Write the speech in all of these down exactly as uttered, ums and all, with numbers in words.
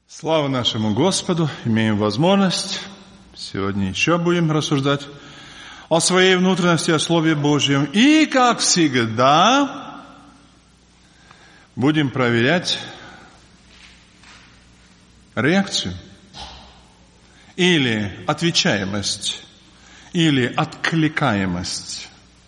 Слава нашему Господу! Имеем возможность, сегодня еще будем рассуждать о своей внутренности, о Слове Божьем. И, как всегда, будем проверять реакцию, или отвечаемость, или откликаемость.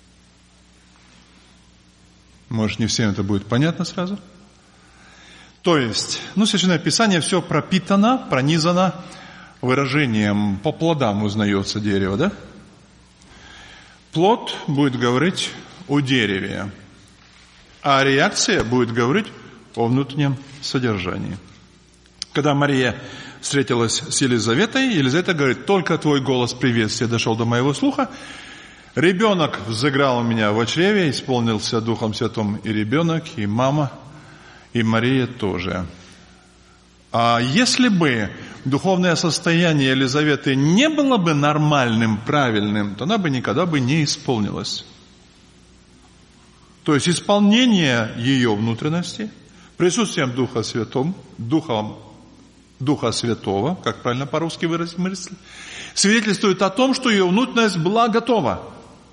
Может, не всем это будет понятно сразу? То есть, ну, Священное Писание все пропитано, пронизано выражением «по плодам узнается дерево», да? Плод будет говорить о дереве, а реакция будет говорить о внутреннем содержании. Когда Мария встретилась с Елизаветой, Елизавета говорит: «Только твой голос приветствия дошел до моего слуха, ребенок взыграл у меня в чреве, исполнился Духом Святым и ребенок, и мама, и Мария тоже». А если бы духовное состояние Елизаветы не было бы нормальным, правильным, то она бы никогда бы не исполнилась. То есть исполнение ее внутренности, присутствием Духа Святого, Духом, Духа Святого, как правильно по-русски выразить мысль, свидетельствует о том, что ее внутренность была готова.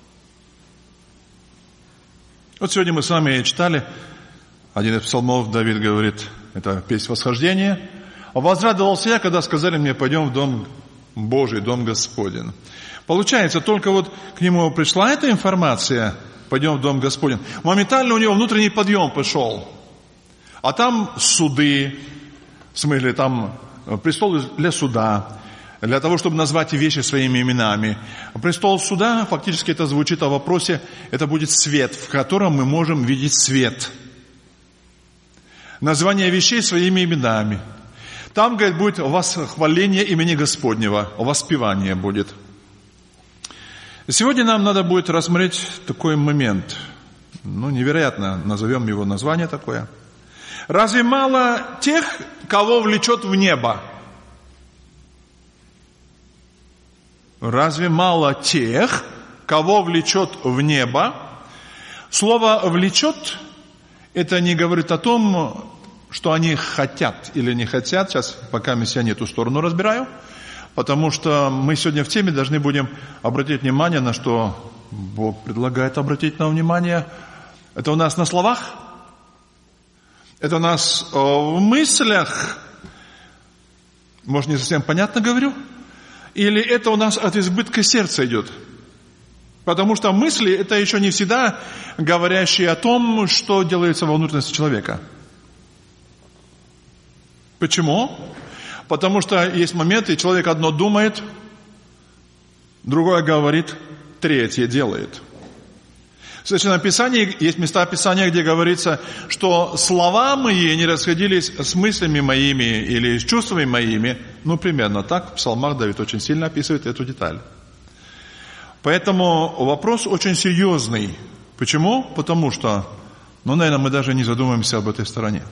Вот сегодня мы с вами читали один из псалмов, Давид говорит, это песнь восхождения: «Возрадовался я, когда сказали мне: пойдем в дом Божий, дом Господень». Получается, только вот к нему пришла эта информация: пойдем в дом Господень, моментально у него внутренний подъем пошел. А там суды, в смысле там престол для суда, для того, чтобы назвать вещи своими именами. Престол суда, фактически это звучит о вопросе, это будет свет, в котором мы можем видеть свет. Название вещей своими именами. Там, говорит, будет восхваление имени Господнего, воспевание будет. Сегодня нам надо будет рассмотреть такой момент. Ну, невероятно, назовем его название такое. Разве мало тех, кого влечет в небо? Разве мало тех, кого влечет в небо? Слово «влечет» это не говорит о том, что они хотят или не хотят. Сейчас пока я не эту сторону разбираю, потому что мы сегодня в теме должны будем обратить внимание на что Бог предлагает обратить нам внимание. Это у нас на словах? Это у нас в мыслях? Может, не совсем понятно говорю? Или это у нас от избытка сердца идет? Потому что мысли – это еще не всегда говорящие о том, что делается во внутренности человека. Почему? Потому что есть моменты, человек одно думает, другое говорит, третье делает. В Священном Писании есть места Писания, где говорится, что слова мои не расходились с мыслями моими или с чувствами моими. Ну, примерно так. В Псалмах Давид очень сильно описывает эту деталь. Поэтому вопрос очень серьезный. Почему? Потому что, ну, наверное, мы даже не задумываемся об этой стороне.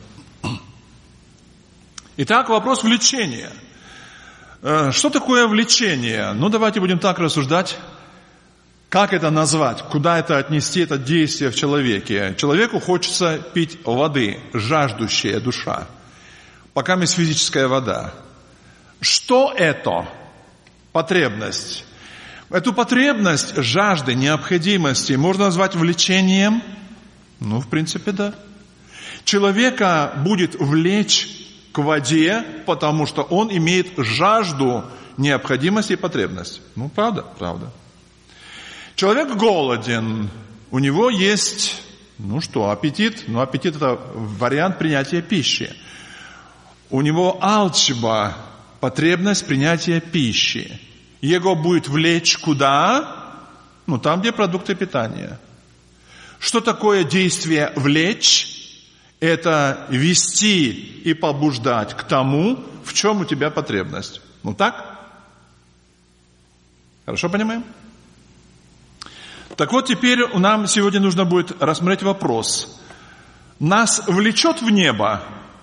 Итак, вопрос влечения. Что такое влечение? Ну, давайте будем так рассуждать. Как это назвать? Куда это отнести, это действие в человеке? Человеку хочется пить воды, жаждущая душа. Пока есть физическая вода. Что это? Потребность. Эту потребность жажды, необходимости можно назвать влечением? Ну, в принципе, да. Человека будет влечь к воде, потому что он имеет жажду, необходимость и потребность. Ну, правда, правда. Человек голоден, у него есть, ну что, аппетит. Ну, аппетит – это вариант принятия пищи. У него алчба, потребность принятия пищи. Его будет влечь куда? Ну, там, где продукты питания. Что такое действие «влечь»? Это вести и побуждать к тому, в чем у тебя потребность. Ну, так? Хорошо понимаем? Так вот, теперь нам сегодня нужно будет рассмотреть вопрос. Нас влечет в небо?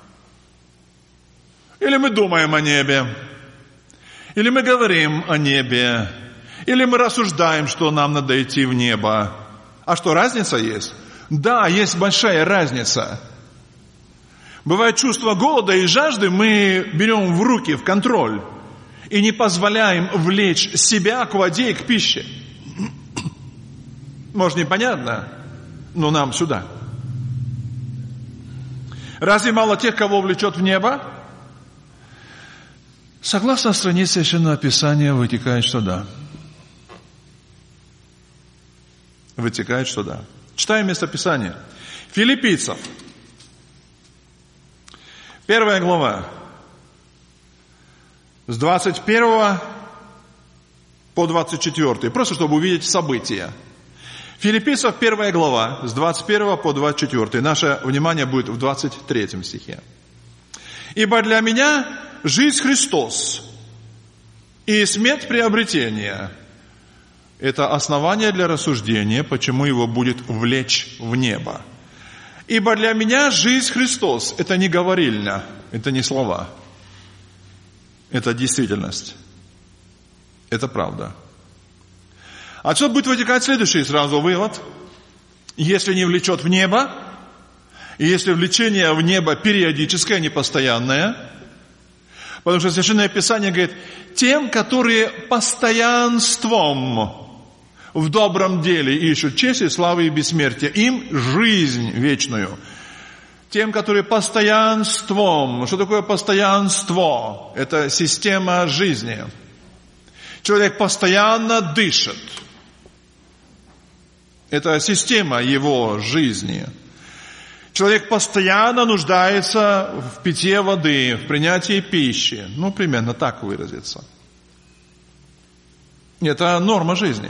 Или мы думаем о небе? Или мы говорим о небе? Или мы рассуждаем, что нам надо идти в небо? А что, разница есть? Да, есть большая разница. Бывает чувство голода и жажды, мы берем в руки, в контроль, и не позволяем влечь себя к воде и к пище. Может, непонятно, но нам сюда. Разве мало тех, кого влечет в небо? Согласно странице Священного Писания, вытекает, что да. Вытекает, что да. Читаем местописание. Филиппийцев. Первая глава. С двадцать первого по двадцать четвёртый. Просто чтобы увидеть события. Филиппийцев первая глава. С двадцать первого по двадцать четвёртый. Наше внимание будет в двадцать третьем стихе. «Ибо для меня жизнь Христос, и смерть приобретение». Это основание для рассуждения, почему его будет влечь в небо. «Ибо для меня жизнь Христос». Это не говорильня, это не слова. Это действительность. Это правда. Отсюда будет вытекать следующий сразу вывод. Если не влечет в небо, и если влечение в небо периодическое, не постоянное, потому что Священное Писание говорит, тем, которые постоянством в добром деле ищут чести, славы и бессмертия, им жизнь вечную. Тем, которые постоянством. Что такое постоянство? Это система жизни. Человек постоянно дышит. Это система его жизни. Человек постоянно нуждается в питье воды, в принятии пищи. Ну, примерно так выразиться. Это норма жизни.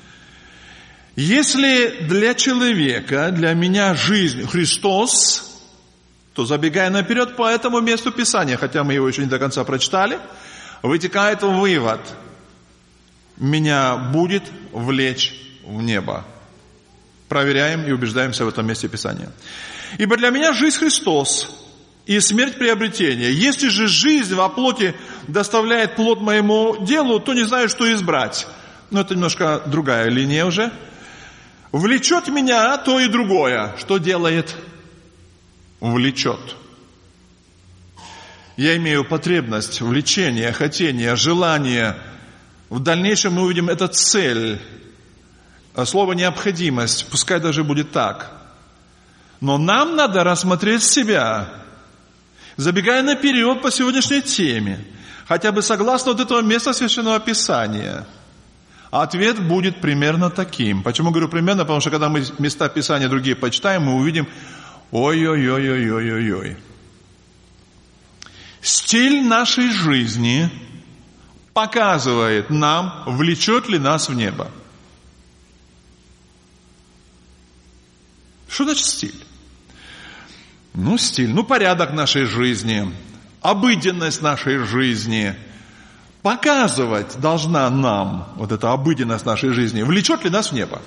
Если для человека, для меня жизнь Христос, то, забегая наперед по этому месту Писания, хотя мы его еще не до конца прочитали, вытекает вывод. Меня будет влечь в небо. Проверяем и убеждаемся в этом месте Писания. «Ибо для меня жизнь Христос, и смерть приобретение. Если же жизнь во плоти доставляет плод моему делу, то не знаю, что избрать». Но это немножко другая линия уже. «Влечет меня то и другое». Что делает? Влечет. Я имею потребность, влечение, хотение, желание. В дальнейшем мы увидим, это цель. Слово «необходимость», пускай даже будет так. Но нам надо рассмотреть себя, забегая наперед по сегодняшней теме, хотя бы согласно вот этого места Священного Писания. Ответ будет примерно таким. Почему говорю примерно? Потому что когда мы места Писания другие почитаем, мы увидим, ой-ой-ой-ой-ой-ой-ой. Стиль нашей жизни показывает нам, влечет ли нас в небо. Что значит стиль? Ну, стиль, ну, порядок нашей жизни, обыденность нашей жизни показывать должна нам, вот эта обыденность нашей жизни, влечет ли нас в небо.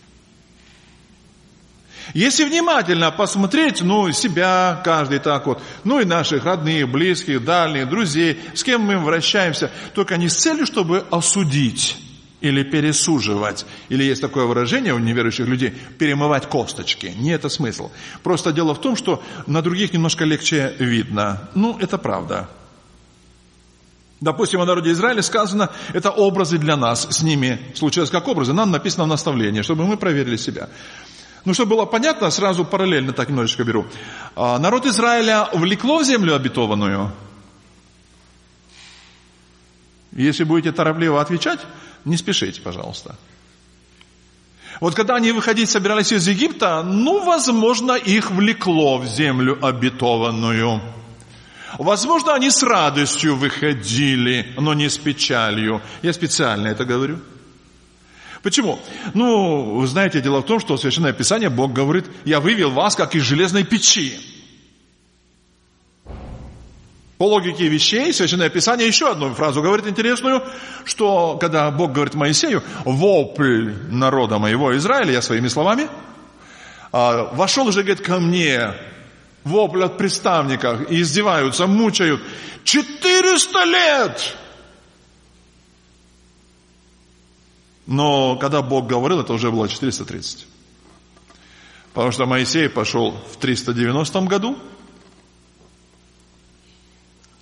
Если внимательно посмотреть, ну, себя, каждый так вот, ну, и наших родных, близких, дальних, друзей, с кем мы вращаемся, только не с целью, чтобы осудить или пересуживать, или есть такое выражение у неверующих людей, перемывать косточки. Не это смысл. Просто дело в том, что на других немножко легче видно. Ну, это правда. Допустим, о народе Израиля сказано, это образы для нас. С ними случилось как образы. Нам написано в наставлении, чтобы мы проверили себя. Ну, чтобы было понятно, сразу параллельно так немножечко беру. Народ Израиля влекло в землю обетованную. Если будете торопливо отвечать, не спешите, пожалуйста. Вот когда они выходить собирались из Египта, ну, возможно, их влекло в землю обетованную. Возможно, они с радостью выходили, но не с печалью. Я специально это говорю. Почему? Ну, вы знаете, дело в том, что в Священное Писание Бог говорит, я вывел вас, как из железной печи. По логике вещей, Священное Писание еще одну фразу говорит интересную, что когда Бог говорит Моисею, вопль народа моего Израиля, я своими словами, вошел уже, говорит, ко мне, вопль от приставников, и издеваются, мучают, четыреста лет! Но когда Бог говорил, это уже было четыреста тридцать. Потому что Моисей пошел в триста девяностом году,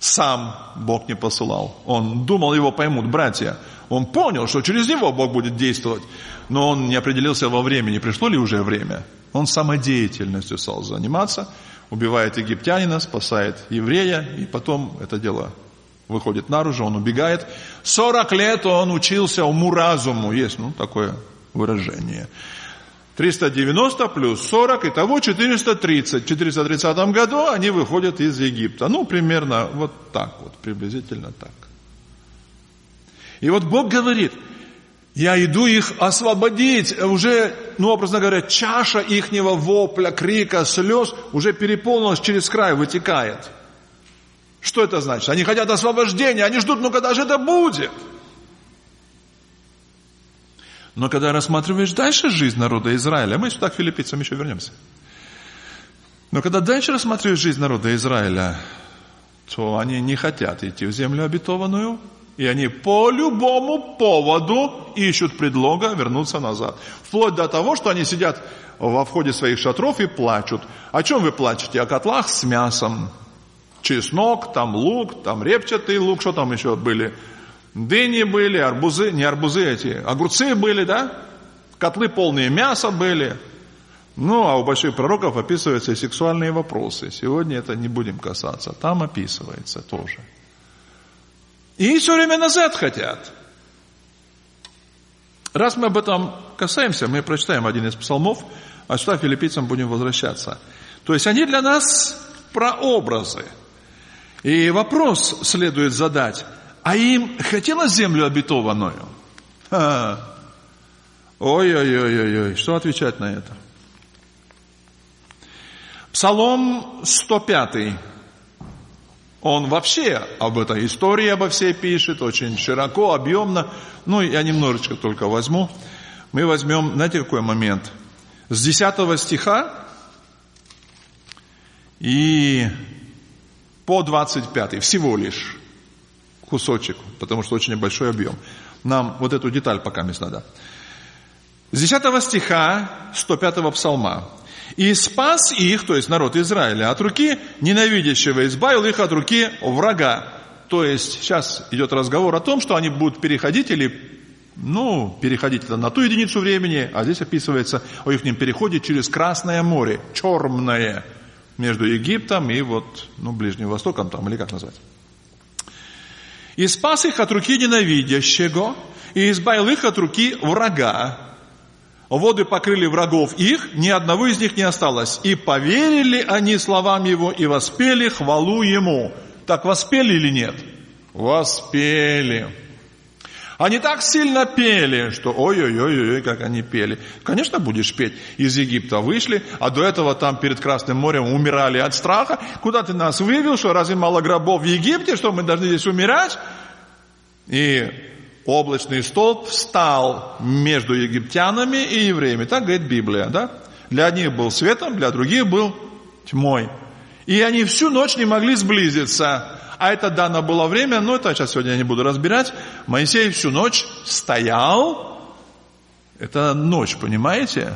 сам Бог не посылал. Он думал, его поймут братья. Он понял, что через него Бог будет действовать. Но он не определился во времени, пришло ли уже время. Он самодеятельностью стал заниматься, убивает египтянина, спасает еврея, и потом это дело выходит наружу, он убегает. сорок лет он учился уму-разуму, есть ну, такое выражение. триста девяносто плюс сорок, итого четыреста тридцать. В четыреста тридцатом году они выходят из Египта. Ну, примерно вот так вот, приблизительно так. И вот Бог говорит, я иду их освободить. Уже, ну, образно говоря, чаша ихнего вопля, крика, слез уже переполнилась через край, вытекает. Что это значит? Они хотят освобождения, они ждут, ну, когда же это будет? Но когда рассматриваешь дальше жизнь народа Израиля, мы сюда к филиппийцам еще вернемся. Но когда дальше рассматриваешь жизнь народа Израиля, то они не хотят идти в землю обетованную, и они по любому поводу ищут предлога вернуться назад. Вплоть до того, что они сидят во входе своих шатров и плачут. О чем вы плачете? О котлах с мясом. Чеснок, там лук, там репчатый лук, что там еще были? Дыни были, арбузы, не арбузы эти, огурцы были, да? Котлы полные мяса были. Ну, а у больших пророков описываются и сексуальные вопросы. Сегодня это не будем касаться. Там описывается тоже. И все время назад хотят. Раз мы об этом касаемся, мы прочитаем один из псалмов, а сюда филиппийцам будем возвращаться. То есть они для нас прообразы. И вопрос следует задать. А им хотелось землю обетованную? А, ой-ой-ой-ой, что отвечать на это? Псалом сто пятый. Он вообще об этой истории обо всей пишет, очень широко, объемно. Ну, я немножечко только возьму. Мы возьмем, знаете, какой момент? С десятого стиха и по двадцать пятый, всего лишь. Кусочек, потому что очень большой объем. Нам вот эту деталь пока не надо. С десятого стиха сто пятого псалма. «И спас их, то есть народ Израиля, от руки ненавидящего, избавил их от руки врага». То есть сейчас идет разговор о том, что они будут переходить или, ну, переходить это на ту единицу времени, а здесь описывается о их переходе через Красное море, Черное, между Египтом и вот, ну, Ближним Востоком там, или как назвать. «И спас их от руки ненавидящего, и избавил их от руки врага. Воды покрыли врагов их, ни одного из них не осталось. И поверили они словам его, и воспели хвалу ему». Так воспели или нет? Воспели. Они так сильно пели, что ой-ой-ой, как они пели. Конечно, будешь петь. Из Египта вышли, а до этого там перед Красным морем умирали от страха. Куда ты нас вывел, что разве мало гробов в Египте, что мы должны здесь умирать? И облачный столб встал между египтянами и евреями. Так говорит Библия, да? Для одних был светом, для других был тьмой. И они всю ночь не могли сблизиться. А это дано было время, но это сейчас сегодня я не буду разбирать. Моисей всю ночь стоял. Это ночь, понимаете?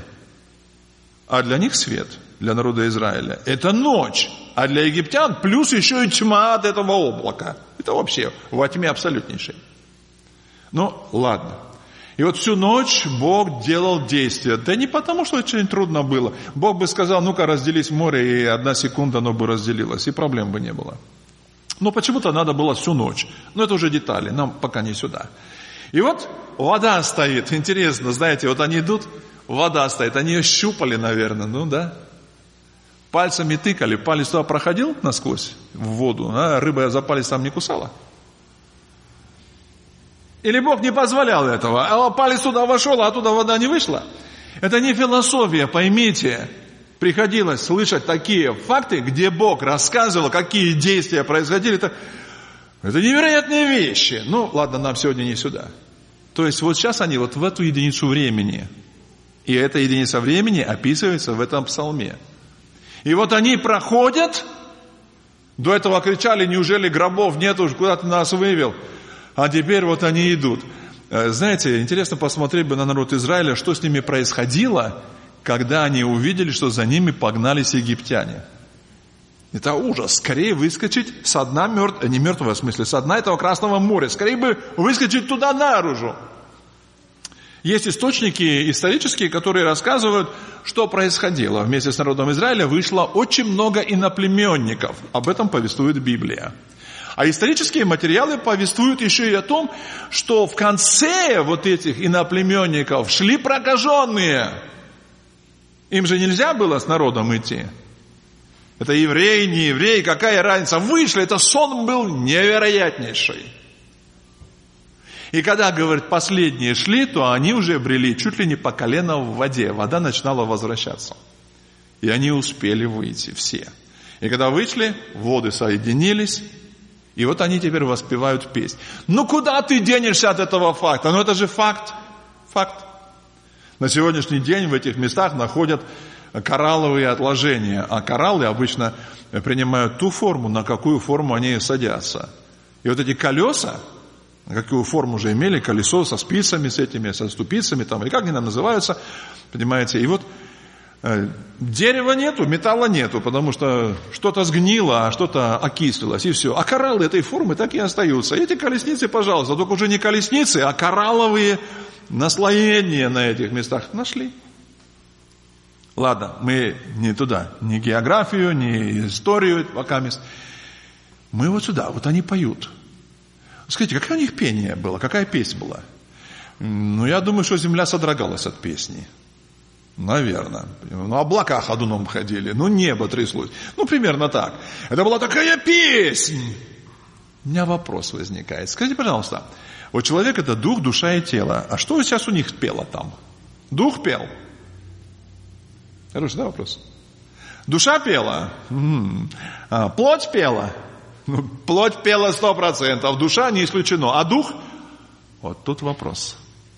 А для них свет, для народа Израиля. Это ночь. А для египтян плюс еще и тьма от этого облака. Это вообще во тьме абсолютнейшей. Ну, ладно. И вот всю ночь Бог делал действия. Да не потому, что очень трудно было. Бог бы сказал, ну-ка разделись море, и одна секунда оно бы разделилось, и проблем бы не было. Но почему-то надо было всю ночь. Но это уже детали, нам пока не сюда. И вот вода стоит. Интересно, знаете, вот они идут, вода стоит. Они ее щупали, наверное, ну да. Пальцами тыкали. Палец туда проходил насквозь в воду, а рыба за палец там не кусала. Или Бог не позволял этого, а палец туда вошел, а оттуда вода не вышла. Это не философия, поймите. Приходилось слышать такие факты, где Бог рассказывал, какие действия происходили. Это, это невероятные вещи. Ну, ладно, нам сегодня не сюда. То есть вот сейчас они вот в эту единицу времени. И эта единица времени описывается в этом псалме. И вот они проходят. До этого кричали, неужели гробов нет, уж куда ты нас вывел? А теперь вот они идут. Знаете, интересно посмотреть бы на народ Израиля, что с ними происходило, когда они увидели, что за ними погнались египтяне. Это ужас. Скорее выскочить со дна мертвого, не мертвого в смысле, со дна этого Красного моря. Скорее бы выскочить туда наружу. Есть источники исторические, которые рассказывают, что происходило. Вместе с народом Израиля вышло очень много иноплеменников. Об этом повествует Библия. А исторические материалы повествуют еще и о том, что в конце вот этих иноплеменников шли прокаженные. Им же нельзя было с народом идти. Это евреи, не евреи, какая разница. Вышли, это сон был невероятнейший. И когда, говорит, последние шли, то они уже брели чуть ли не по колено в воде. Вода начинала возвращаться. И они успели выйти все. И когда вышли, воды соединились. И вот они теперь воспевают песнь. Ну куда ты денешься от этого факта? Ну это же факт. Факт. На сегодняшний день в этих местах находят коралловые отложения. А кораллы обычно принимают ту форму, на какую форму они садятся. И вот эти колеса, какую форму уже имели, колесо со спицами, с этими, со ступицами, там, или как они там называются, понимаете, и вот э, дерева нету, металла нету, потому что что-то сгнило, а что-то окислилось, и все. А кораллы этой формы так и остаются. И эти колесницы, пожалуйста, только уже не колесницы, а коралловые наслоения на этих местах нашли. Ладно, мы не туда, не географию, не историю, пока мест. Мы вот сюда, вот они поют. Скажите, какое у них пение было? Какая песня была? Ну, я думаю, что земля содрогалась от песни. Наверное. Ну, облака ходуном ходили. Ну, небо тряслось. Ну, примерно так. Это была такая песня. У меня вопрос возникает. Скажите, пожалуйста, вот человек – это дух, душа и тело. А что сейчас у них пело там? Дух пел? Хороший, да, вопрос? Душа пела? М-м. А, плоть пела? Ну, плоть пела сто процентов, душа не исключено. А дух? Вот тут вопрос.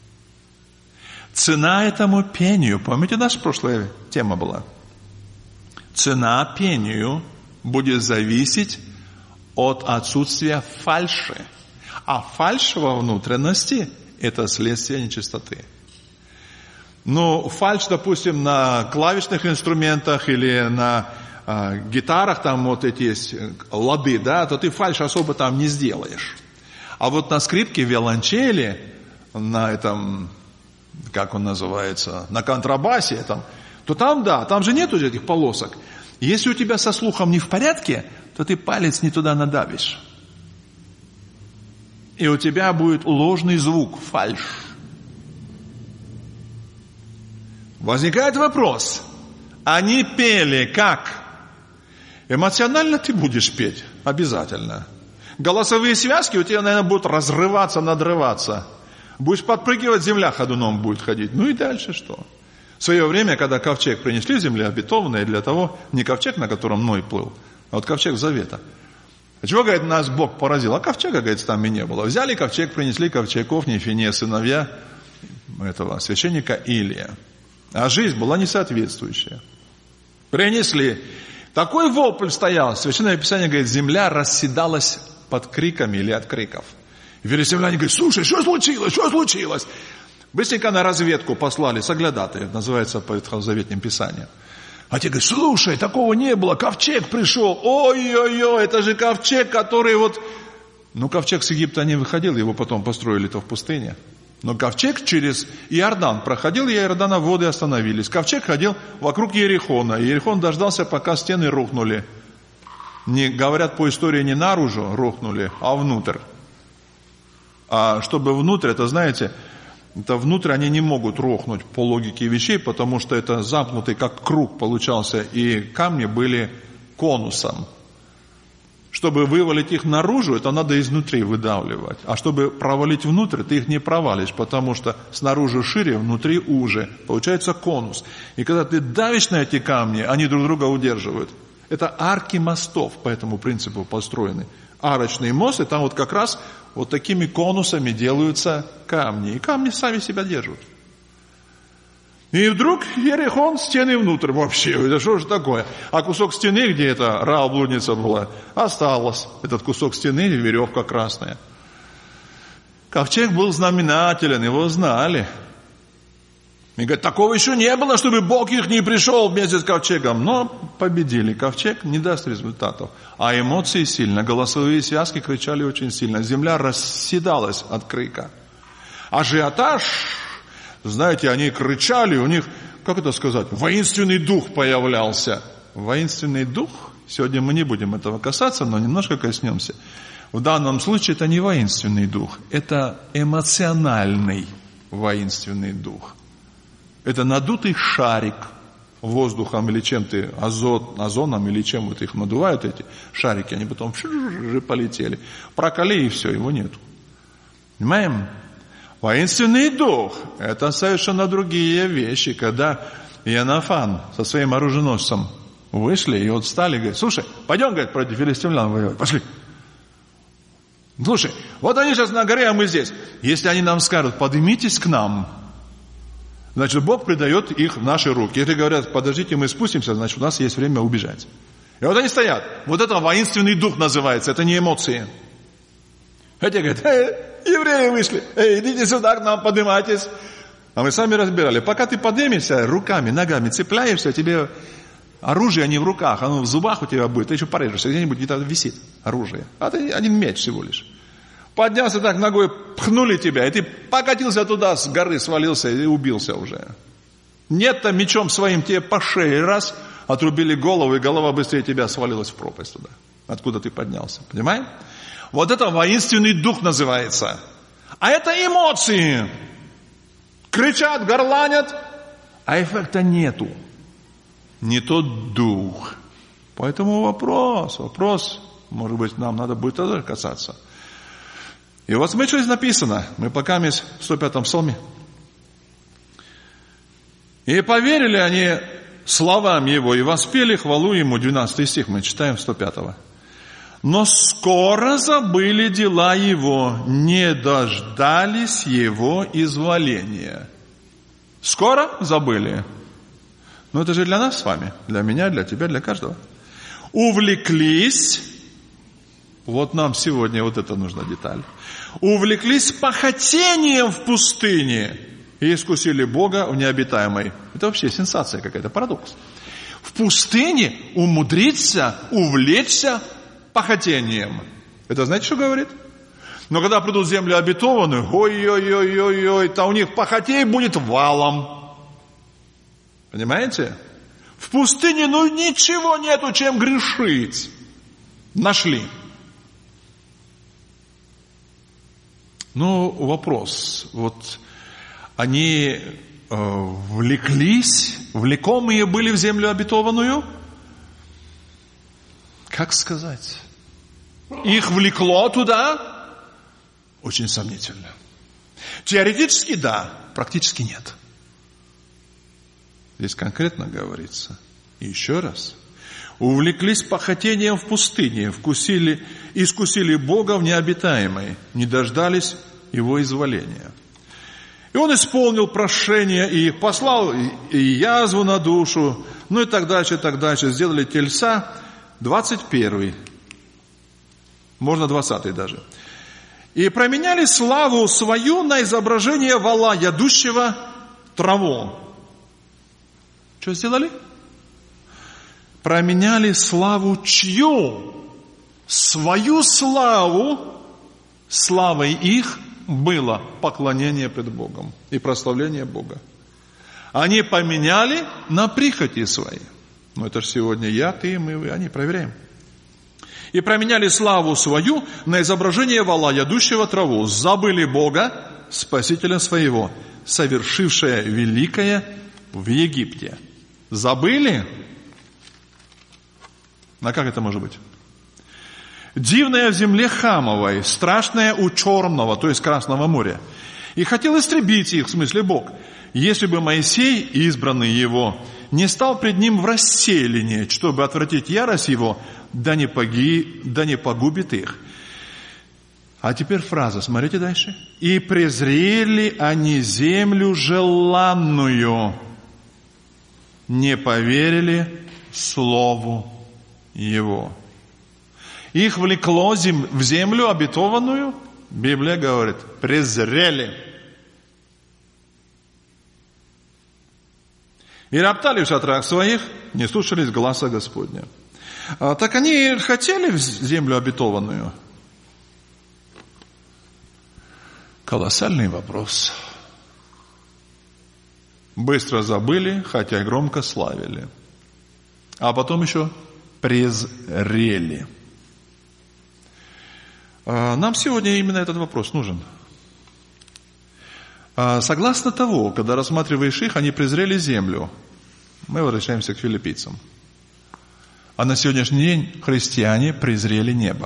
Цена этому пению, помните, наша прошлая тема была? Цена пению будет зависеть от отсутствия фальши. А фальшь во внутренности – это следствие нечистоты. Ну, фальшь, допустим, на клавишных инструментах или на а, гитарах, там вот эти есть лады, да, то ты фальшь особо там не сделаешь. А вот на скрипке, виолончели, на этом, как он называется, на контрабасе, там, то там, да, там же нету этих полосок. Если у тебя со слухом не в порядке, то ты палец не туда надавишь. И у тебя будет ложный звук, фальшь. Возникает вопрос. Они пели как? Эмоционально ты будешь петь? Обязательно. Голосовые связки у тебя, наверное, будут разрываться, надрываться. Будешь подпрыгивать, земля ходуном будет ходить. Ну и дальше что? В свое время, когда ковчег принесли в земле обетованное, для того, не ковчег, на котором Ной плыл, а вот ковчег завета. А чего, говорит, нас Бог поразил? А ковчега, говорит, там и не было. Взяли ковчег, принесли ковчег, Офни и Финея, сыновья этого священника Илия. А жизнь была несоответствующая. Принесли. Такой вопль стоял. Священное Писание говорит, земля расседалась под криками или от криков. И филистимляне говорят, слушай, что случилось, что случилось? Быстренько на разведку послали соглядатые, называется по ветхозаветным писаниям. А те говорят, слушай, такого не было, ковчег пришел. Ой-ой-ой, это же ковчег, который вот... Ну, ковчег с Египта не выходил, его потом построили-то в пустыне. Но ковчег через Иордан проходил, и Иордана воды остановились. Ковчег ходил вокруг Иерихона. И Иерихон дождался, пока стены рухнули. Не, говорят по истории, не наружу рухнули, а внутрь. А чтобы внутрь, это знаете, это внутрь они не могут рухнуть по логике вещей, потому что это замкнутый как круг получался, и камни были конусом. Чтобы вывалить их наружу, это надо изнутри выдавливать. А чтобы провалить внутрь, ты их не провалишь, потому что снаружи шире, внутри уже. Получается конус. И когда ты давишь на эти камни, они друг друга удерживают. Это арки мостов по этому принципу построены. Арочный мост, и там вот как раз вот такими конусами делаются камни. И камни сами себя держат. И вдруг Иерихон, стены внутрь. Вообще, это что же такое? А кусок стены, где эта Раав-блудница была, осталось. Этот кусок стены, веревка красная. Ковчег был знаменателен, его знали. И говорят, такого еще не было, чтобы Бог их не пришел вместе с ковчегом. Но победили. Ковчег не даст результатов. А эмоции сильно. Голосовые связки кричали очень сильно. Земля расседалась от крика. Ажиотаж, знаете, они кричали, у них, как это сказать, воинственный дух появлялся. Воинственный дух, сегодня мы не будем этого касаться, но немножко коснемся. В данном случае это не воинственный дух, это эмоциональный воинственный дух. Это надутый шарик воздухом или чем-то, азот, озоном или чем вот их надувают, эти шарики, они потом полетели. Проколи и все, его нету. Понимаем? Воинственный дух – это совершенно другие вещи. Когда Иоаннафан со своим оруженосцем вышли и вот встали, говорят, слушай, пойдем, говорит, против филистимлян воевать, пошли. Слушай, вот они сейчас на горе, а мы здесь. Если они нам скажут, поднимитесь к нам, значит, Бог придает их в наши руки. Если говорят, подождите, мы спустимся, значит, у нас есть время убежать. И вот они стоят. Вот это воинственный дух называется, это не эмоции. Хотя говорят, эй, евреи вышли, эй, идите сюда к нам, поднимайтесь. А мы сами разбирали, пока ты поднимешься, руками, ногами цепляешься, тебе оружие не в руках, оно в зубах у тебя будет, ты еще порежешься, где-нибудь где-то висит оружие. А ты один меч всего лишь. Поднялся так ногой, пхнули тебя, и ты покатился туда, с горы свалился и убился уже. Нет-то мечом своим тебе по шее раз, отрубили голову, и голова быстрее тебя свалилась в пропасть туда, откуда ты поднялся. Понимаем? Вот это воинственный дух называется. А это эмоции. Кричат, горланят, а эффекта нету. Не тот дух. Поэтому вопрос, вопрос, может быть, нам надо будет тоже касаться. И вот смотрите, что здесь написано. Мы пока мы в сто пятом псалме. И поверили они словам его, и воспели хвалу ему. двенадцатый стих мы читаем сто пятого. Но скоро забыли дела его, не дождались его изволения. Скоро забыли. Но это же для нас с вами, для меня, для тебя, для каждого. Увлеклись, вот нам сегодня вот это нужна деталь. Увлеклись похотением в пустыне и искусили Бога в необитаемой. Это вообще сенсация какая-то, парадокс. В пустыне умудриться увлечься похотением. Это знаете, что говорит? Но когда придут в землю обетованную, ой-ой-ой-ой-ой, то у них похотей будет валом. Понимаете? В пустыне, ну, ничего нету, чем грешить. Нашли. Ну, вопрос. Вот они э, влеклись, влекомые были в землю обетованную. Как сказать? Их влекло туда? Очень сомнительно. Теоретически да, практически нет. Здесь конкретно говорится. И еще раз. Увлеклись похотением в пустыне, вкусили, искусили Бога в необитаемой, не дождались его изволения. И он исполнил прошение их, послал и язву на душу, ну и так дальше, и так дальше. Сделали тельца. двадцать первый, можно двадцатый даже. И променяли славу свою на изображение вала, ядущего траву. Что сделали? Променяли славу чью? Свою славу, славой их было поклонение пред Богом и прославление Бога. Они поменяли на прихоти свои. Но это же сегодня я, ты, мы, вы, они, проверяем. И променяли славу свою на изображение вала, ядущего траву. Забыли Бога, Спасителя своего, совершившее великое в Египте. Забыли? А как это может быть? Дивное в земле Хамовой, страшное у Черного, то есть Красного моря. И хотел истребить их, в смысле Бог, если бы Моисей, избранный его, не стал пред ним в расселении, чтобы отвратить ярость его, да не, поги, да не погубит их. А теперь фраза, смотрите дальше. И презрели они землю желанную, не поверили слову его. Их влекло зем, в землю обетованную, Библия говорит, презрели. И роптали в шатрах своих, не слушались гласа Господня. А, так они хотели в землю обетованную? Колоссальный вопрос. Быстро забыли, хотя и громко славили. А потом еще презрели. А, нам сегодня именно этот вопрос нужен. Согласно того, когда рассматриваешь их, они презрели землю. Мы возвращаемся к филиппийцам. А на сегодняшний день христиане презрели небо.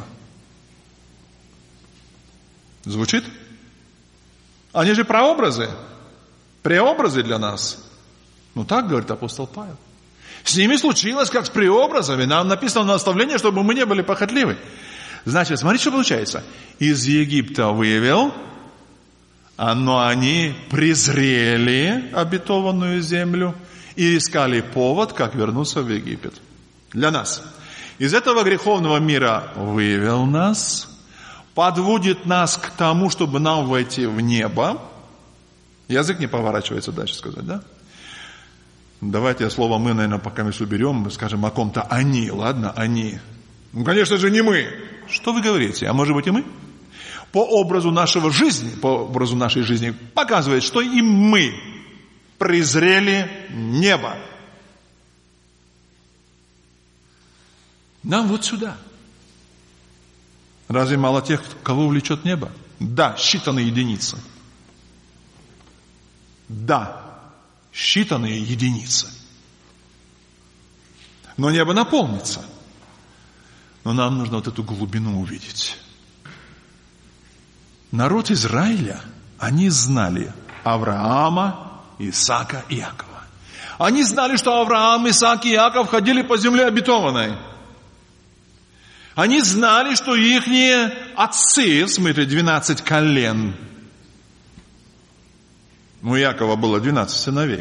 Звучит? Они же прообразы. Преобразы для нас. Ну так говорит апостол Павел. С ними случилось, как с преобразами. Нам написано наставление, чтобы мы не были похотливы. Значит, смотрите, что получается. Из Египта вывел... Но они презрели обетованную землю и искали повод, как вернуться в Египет. Для нас. Из этого греховного мира вывел нас, подводит нас к тому, чтобы нам войти в небо. Язык не поворачивается дальше сказать, да? Давайте слово «мы», наверное, пока мы уберем, мы скажем о ком-то «они», ладно? «Они». Ну, конечно же, не мы. Что вы говорите? А может быть и мы? По образу нашего жизни, по образу нашей жизни показывает, что и мы презрели небо. Нам вот сюда. Разве мало тех, кого влечет небо? Да, считанные единицы. Да, считанные единицы. Но небо наполнится. Но нам нужно вот эту глубину увидеть. Народ Израиля, они знали Авраама, Исаака и Иакова. Они знали, что Авраам, Исаак и Иаков ходили по земле обетованной. Они знали, что ихние отцы, в смысле двенадцать колен, у Иакова было двенадцать сыновей.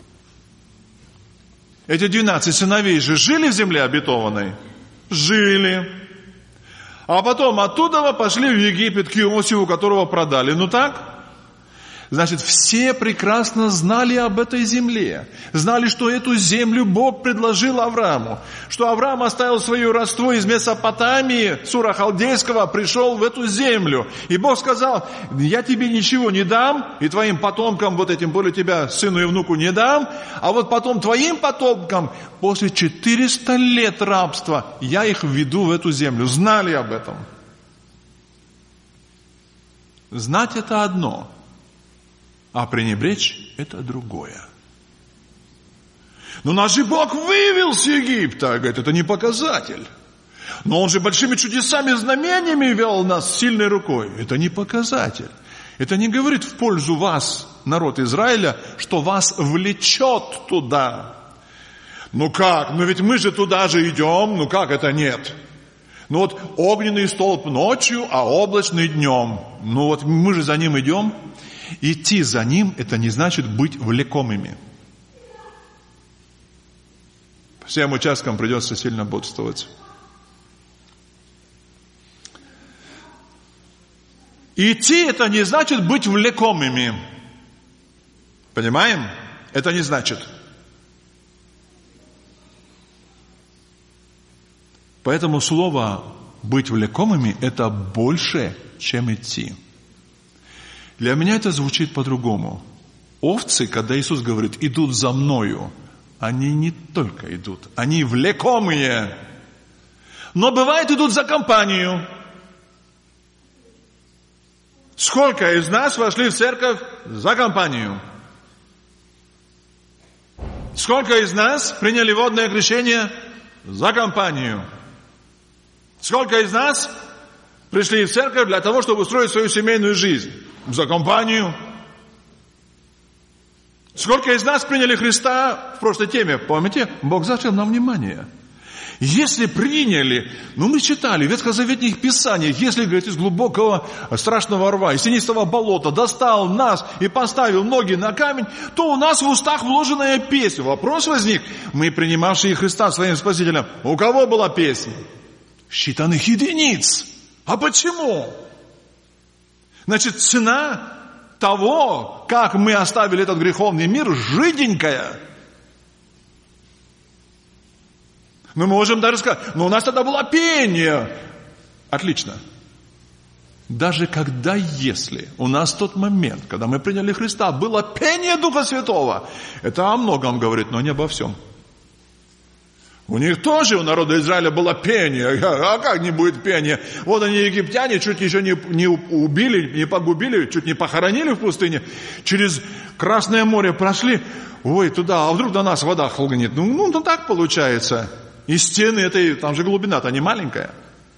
Эти двенадцать сыновей же жили в земле обетованной? Жили. А потом оттуда пошли в Египет к Иосифу, которого продали. Ну так? Значит, все прекрасно знали об этой земле. Знали, что эту землю Бог предложил Аврааму. Что Авраам оставил свое родство из Месопотамии, Сура Халдейского, пришел в эту землю. И Бог сказал: я тебе ничего не дам, и твоим потомкам, вот этим более тебя, сыну и внуку, не дам. А вот потом твоим потомкам, после четырёхсот лет рабства, я их введу в эту землю. Знали об этом. Знать это одно. А пренебречь – это другое. Но нас же Бог вывел с Египта. Говорит, это не показатель. Но Он же большими чудесами, знамениями вел нас сильной рукой. Это не показатель. Это не говорит в пользу вас, народ Израиля, что вас влечет туда. Ну как? Ну ведь мы же туда же идем. Ну как это нет? Ну вот огненный столб ночью, а облачный днем. Ну вот мы же за ним идем. Идти за ним – это не значит быть влекомыми. Всем участкам придется сильно бодствовать. Идти – это не значит быть влекомыми. Понимаем? Это не значит. Поэтому слово «быть влекомыми» – это больше, чем идти. Для меня это звучит по-другому. Овцы, когда Иисус говорит, идут за мною, они не только идут, они влекомые. Но бывает, идут за компанию. Сколько из нас вошли в церковь за компанию? Сколько из нас приняли водное крещение за компанию? Сколько из нас пришли в церковь для того, чтобы устроить свою семейную жизнь? За компанию. Сколько из нас приняли Христа в прошлой теме? Помните? Бог зачем нам внимание? Если приняли, ну мы читали в ветхозаветных писаниях, если, говорит, из глубокого страшного рва, из тенистого болота достал нас и поставил ноги на камень, то у нас в устах вложенная песня. Вопрос возник, мы, принимавшие Христа своим Спасителем, у кого была песня? Считанных единиц. А почему? Значит, цена того, как мы оставили этот греховный мир, жиденькая. Мы можем даже сказать, но у нас тогда было пение. Отлично. Даже когда, если у нас в тот момент, когда мы приняли Христа, было пение Духа Святого, это о многом говорит, но не обо всем. У них тоже, у народа Израиля, было пение. А как не будет пения? Вот они, египтяне, чуть еще не, не убили, не погубили, чуть не похоронили в пустыне. Через Красное море прошли. Ой, туда, а вдруг до нас вода хлынет? Ну, ну, ну так получается. И стены этой, там же глубина-то не маленькая.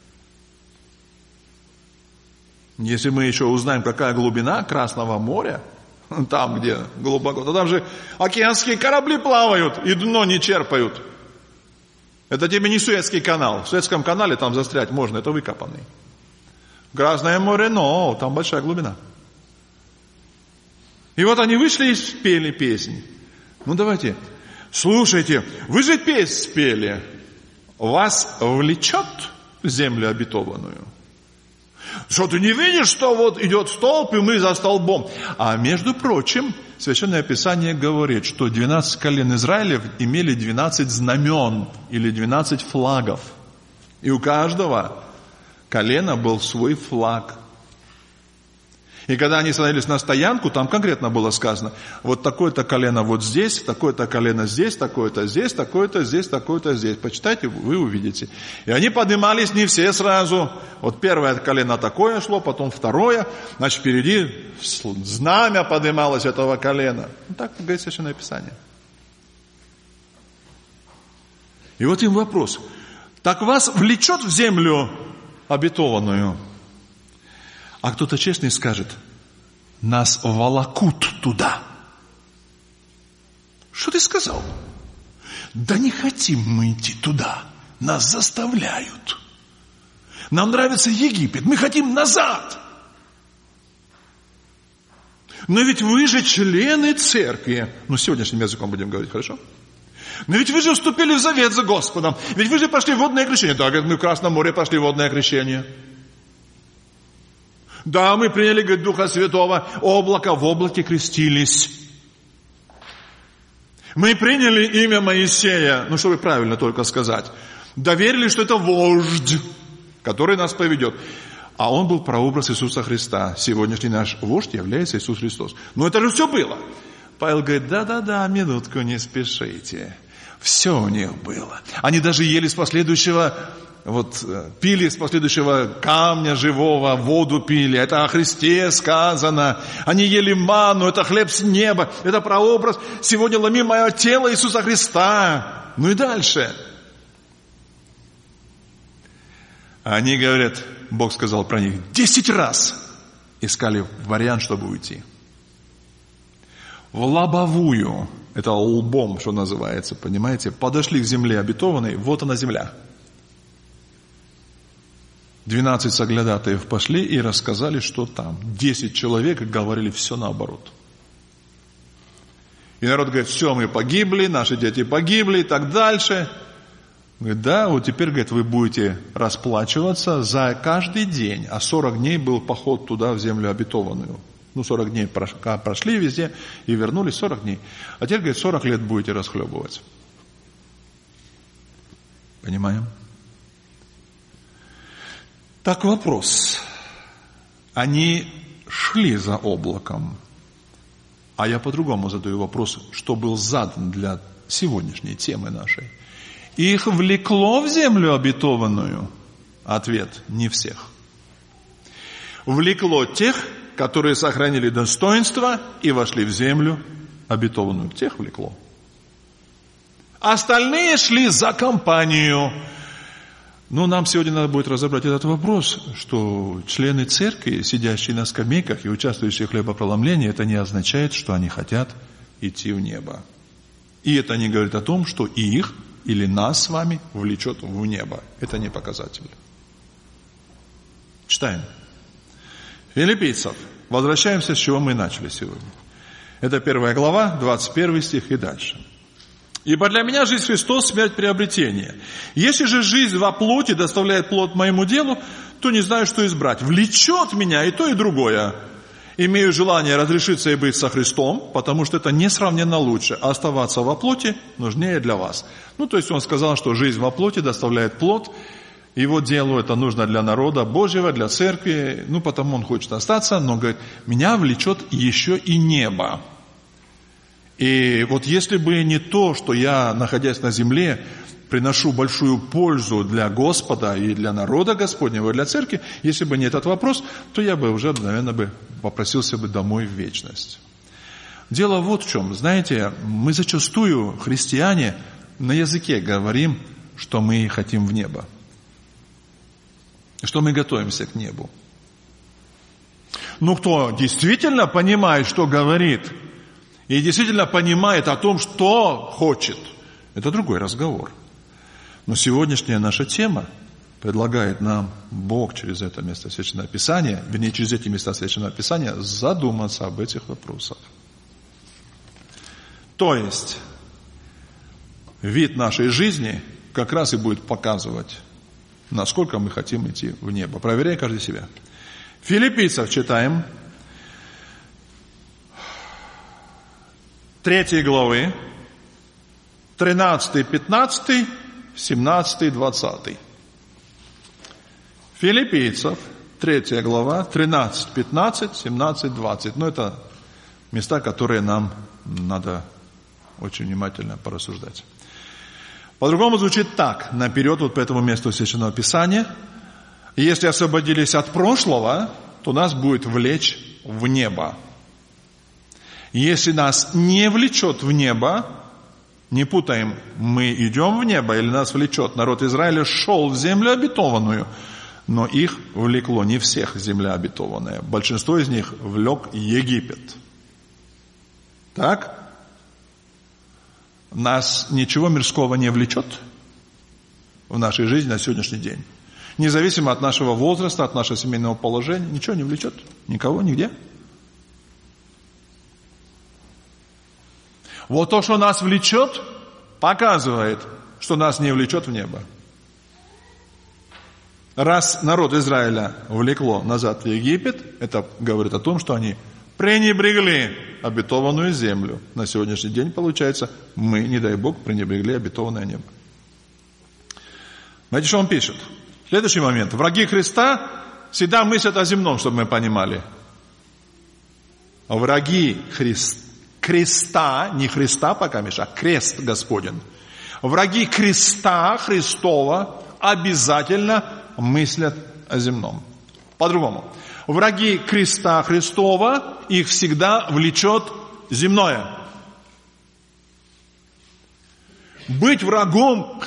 Если мы еще узнаем, какая глубина Красного моря, там, где глубоко, то там же океанские корабли плавают и дно не черпают. Это тебе не Суэцкий канал. В Суэцком канале там застрять можно, это выкопанный. Красное море, но там большая глубина. И вот они вышли и спели песнь. Ну давайте, слушайте, вы же песнь спели. Вас влечет в землю обетованную. Что ты не видишь, что вот идет столб, и мы за столбом. А между прочим, Священное Писание говорит, что двенадцать колен Израилев имели двенадцать знамен или двенадцать флагов. И у каждого колена был свой флаг. И когда они становились на стоянку, там конкретно было сказано, вот такое-то колено вот здесь, такое-то колено здесь, такое-то здесь, такое-то здесь, такое-то здесь. Почитайте, вы увидите. И они поднимались не все сразу. Вот первое колено такое шло, потом второе. Значит, впереди знамя поднималось этого колена. Ну, так говорит Священное Писание. И вот им вопрос. Так вас влечет в землю обетованную? А кто-то честный скажет, нас волокут туда. Что ты сказал? Да не хотим мы идти туда. Нас заставляют. Нам нравится Египет. Мы хотим назад. Но ведь вы же члены церкви. Ну, сегодняшним языком будем говорить, хорошо? Но ведь вы же вступили в завет за Господом. Ведь вы же пошли в водное крещение. Да, говорит, мы в Красном море пошли в водное крещение. Да, мы приняли, говорит, Духа Святого, облако, в облаке крестились. Мы приняли имя Моисея, ну, чтобы правильно только сказать. Доверили, что это вождь, который нас поведет. А он был прообраз Иисуса Христа. Сегодняшний наш вождь является Иисус Христос. Но это же все было. Павел говорит, да-да-да, минутку, не спешите. Все у них было. Они даже ели с последующего... Вот пили с последующего камня живого, воду пили. Это о Христе сказано. Они ели манну, это хлеб с неба. Это прообраз. Сегодня ломи мое тело Иисуса Христа. Ну и дальше. Они говорят, Бог сказал про них, десять раз искали вариант, чтобы уйти. В лобовую, это лбом, что называется, понимаете, подошли к земле обетованной, вот она земля. Двенадцать соглядатаев пошли и рассказали, что там. Десять человек говорили все наоборот. И народ говорит, все, мы погибли, наши дети погибли и так дальше. Говорит, да, вот теперь, говорит, вы будете расплачиваться за каждый день. А сорок дней был поход туда, в землю обетованную. Ну, сорок дней прошли везде и вернулись сорок дней. А теперь, говорит, сорок лет будете расхлебывать. Понимаем? Так вопрос. Они шли за облаком. А я по-другому задаю вопрос, что был задан для сегодняшней темы нашей. Их влекло в землю обетованную? Ответ – не всех. Влекло тех, которые сохранили достоинство и вошли в землю обетованную. Тех влекло. Остальные шли за компанию. Но нам сегодня надо будет разобрать этот вопрос, что члены церкви, сидящие на скамейках и участвующие в хлебопроломлении, это не означает, что они хотят идти в небо. И это не говорит о том, что их или нас с вами влечет в небо. Это не показатель. Читаем. Филиппийцев. Возвращаемся, с чего мы начали сегодня. Это первая глава, двадцать первый стих и дальше. Ибо для меня жизнь Христос, смерть приобретение. Если же жизнь во плоти доставляет плод моему делу, то не знаю, что избрать. Влечет меня и то, и другое. Имею желание разрешиться и быть со Христом, потому что это несравненно лучше. А оставаться во плоти нужнее для вас. Ну, то есть он сказал, что жизнь во плоти доставляет плод. Его делу это нужно для народа Божьего, для церкви. Ну, потому он хочет остаться, но говорит, меня влечет еще и небо. И вот если бы не то, что я, находясь на земле, приношу большую пользу для Господа и для народа Господнего, и для церкви, если бы не этот вопрос, то я бы уже, наверное, бы попросился бы домой в вечность. Дело вот в чем. Знаете, мы зачастую, христиане, на языке говорим, что мы хотим в небо, что мы готовимся к небу. Но кто действительно понимает, что говорит, и действительно понимает о том, что хочет, это другой разговор. Но сегодняшняя наша тема предлагает нам Бог через это место Священного Писания, вернее, через эти места Священного Писания задуматься об этих вопросах. То есть, вид нашей жизни как раз и будет показывать, насколько мы хотим идти в небо. Проверяй каждый себя. Филиппийцев читаем. Третьей главы, тринадцатый, пятнадцатый, семнадцатый, двадцатый. Филиппийцев, третья глава, тринадцать, пятнадцать, семнадцать, двадцать. Ну, это места, которые нам надо очень внимательно порассуждать. По-другому звучит так, наперед вот по этому месту Священного Писания. Если освободились от прошлого, то нас будет влечь в небо. Если нас не влечет в небо, не путаем, мы идем в небо или нас влечет. Народ Израиля шел в землю обетованную, но их влекло не всех земля обетованная. Большинство из них влек Египет. Так? Нас ничего мирского не влечет в нашей жизни на сегодняшний день. Независимо от нашего возраста, от нашего семейного положения, ничего не влечет. Никого, нигде. Вот то, что нас влечет, показывает, что нас не влечет в небо. Раз народ Израиля влекло назад в Египет, это говорит о том, что они пренебрегли обетованную землю. На сегодняшний день, получается, мы, не дай Бог, пренебрегли обетованное небо. Знаете, что он пишет? Следующий момент. Враги Христа всегда мыслят о земном, чтобы мы понимали. Враги Христа. Креста, не Христа пока, Миша, а крест Господень. Враги креста Христова обязательно мыслят о земном. По-другому. Враги креста Христова, их всегда влечет земное. Быть врагом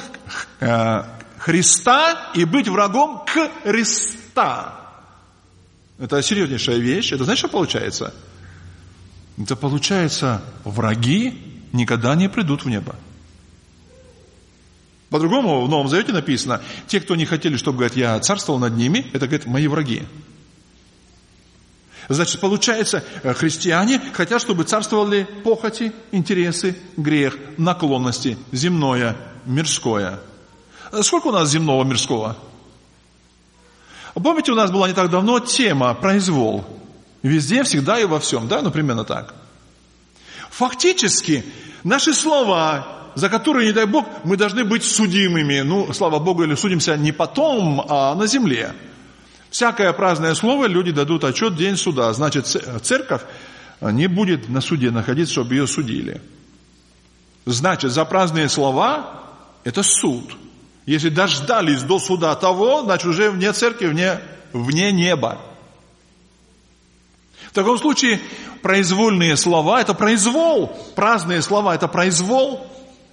Христа и быть врагом Христа. Это серьезнейшая вещь. Это знаешь, что получается? Это получается, враги никогда не придут в небо. По-другому в Новом Завете написано, те, кто не хотели, чтобы, говорит, я царствовал над ними, это, говорит, мои враги. Значит, получается, христиане хотят, чтобы царствовали похоти, интересы, грех, наклонности, земное, мирское. Сколько у нас земного, мирского? Помните, у нас была не так давно тема «Произвол». Везде, всегда и во всем, да, ну, примерно так. Фактически, наши слова, за которые, не дай Бог, мы должны быть судимыми, ну, слава Богу, или судимся не потом, а на земле. Всякое праздное слово люди дадут отчет в день суда. Значит, церковь не будет на суде находиться, чтобы ее судили. Значит, за праздные слова это суд. Если дождались до суда того, значит, уже вне церкви, вне, вне неба. В таком случае произвольные слова – это произвол. Праздные слова – это произвол.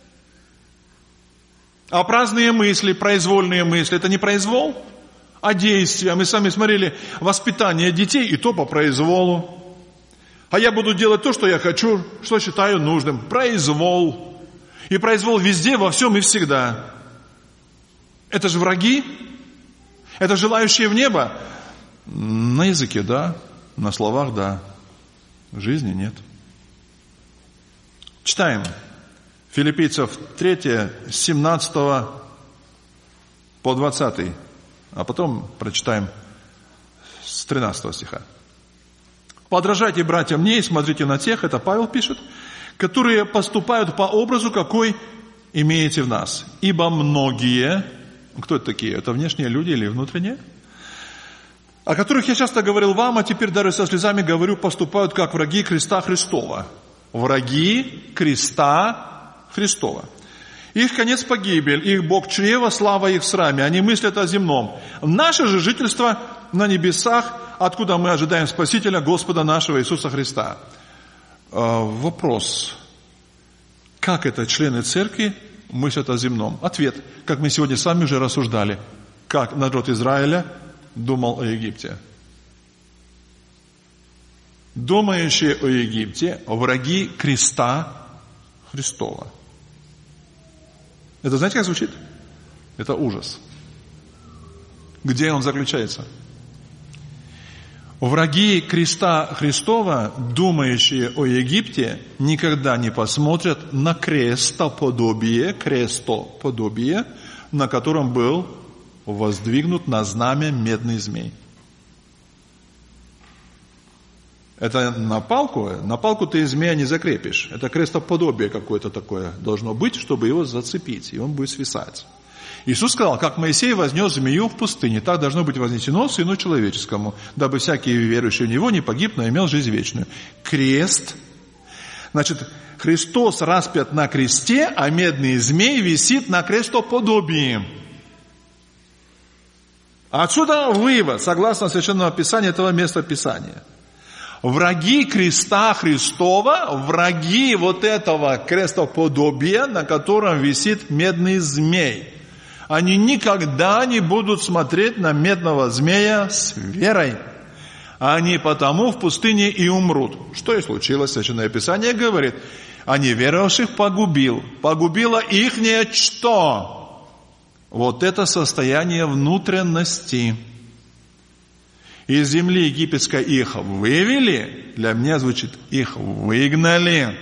А праздные мысли, произвольные мысли – это не произвол. А действия, мы сами смотрели, воспитание детей, и то по произволу. А я буду делать то, что я хочу, что считаю нужным. Произвол. И произвол везде, во всем и всегда. Это же враги. Это желающие в небо. На языке, да. На словах, да. В жизни нет. Читаем. Филиппийцев три, с семнадцатого по двадцатый. А потом прочитаем с тринадцатого стиха. Подражайте, братья, мне и смотрите на тех, это Павел пишет, которые поступают по образу, какой имеете в нас. Ибо многие, кто это такие? Это внешние люди или внутренние? О которых я часто говорил вам, а теперь даже со слезами говорю, поступают как враги креста Христова. Враги креста Христова. Их конец погибель, их Бог чрева, слава их сраме. Они мыслят о земном. Наше же жительство на небесах, откуда мы ожидаем Спасителя Господа нашего Иисуса Христа. Вопрос. Как это члены церкви мыслят о земном? Ответ. Как мы сегодня с вами уже рассуждали. Как народ Израиля думал о Египте. Думающие о Египте враги креста Христова. Это знаете, как звучит? Это ужас. Где он заключается? Враги креста Христова, думающие о Египте, никогда не посмотрят на крестоподобие, крестоподобие, на котором был воздвигнут на знамя медный змей. Это на палку, на палку ты змея не закрепишь. Это крестоподобие какое-то такое должно быть, чтобы его зацепить, и он будет свисать. Иисус сказал, как Моисей вознес змею в пустыне, так должно быть вознесено Сыну Человеческому, дабы всякий верующий в Него не погиб, но имел жизнь вечную. Крест. Значит, Христос распят на кресте, а медный змей висит на крестоподобии. Отсюда вывод, согласно Священному Писанию, этого места Писания. Враги креста Христова, враги вот этого крестоподобия, на котором висит медный змей. Они никогда не будут смотреть на медного змея с верой. Они потому в пустыне и умрут. Что и случилось, Священное Писание говорит, а неверовавших погубил. Погубило ихнее что? Вот это состояние внутренности. Из земли египетской их вывели, для меня звучит, их выгнали.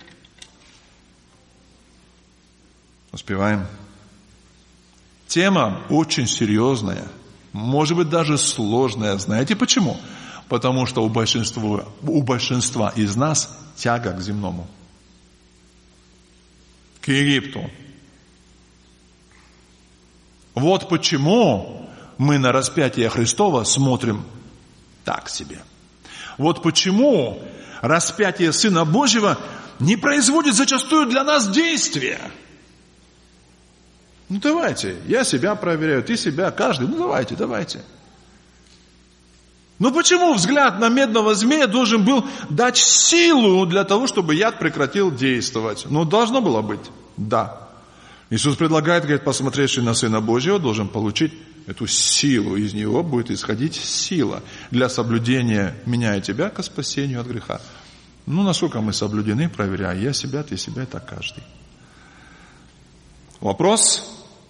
Успеваем. Тема очень серьезная, может быть даже сложная. Знаете почему? Потому что у большинства, у большинства из нас тяга к земному. К Египту. Вот почему мы на распятие Христова смотрим так себе. Вот почему распятие Сына Божьего не производит зачастую для нас действия. Ну давайте, я себя проверяю, ты себя, каждый, ну давайте, давайте. Но почему взгляд на медного змея должен был дать силу для того, чтобы яд прекратил действовать? Ну должно было быть, да. Иисус предлагает, говорит, посмотревший на Сына Божьего должен получить эту силу, из него будет исходить сила для соблюдения меня и тебя ко спасению от греха. Ну насколько мы соблюдены, проверяю, я себя, ты себя, это каждый. Вопрос.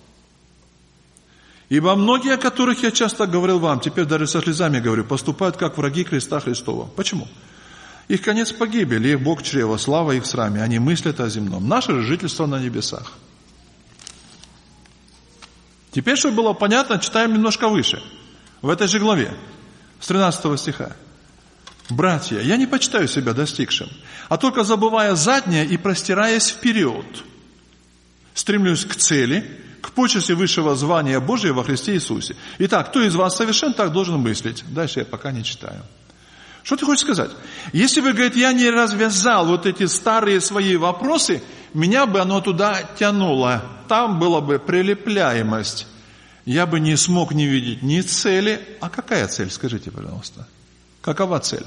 Ибо многие, о которых я часто говорил вам, теперь даже со слезами говорю, поступают как враги креста Христова. Почему? Их конец погибель, их Бог чрева, слава их сраме. Они мыслят о земном. Наше же жительство на небесах. Теперь, чтобы было понятно, читаем немножко выше. В этой же главе, с тринадцатого стиха. «Братья, я не почитаю себя достигшим, а только забывая заднее и простираясь вперед, стремлюсь к цели, к почести высшего звания Божия во Христе Иисусе. Итак, кто из вас совершен, так должен мыслить». Дальше я пока не читаю. Что ты хочешь сказать? Если бы, говорит, я не развязал вот эти старые свои вопросы, меня бы оно туда тянуло. Там была бы прилепляемость. Я бы не смог не видеть ни цели. А какая цель? Скажите, пожалуйста. Какова цель?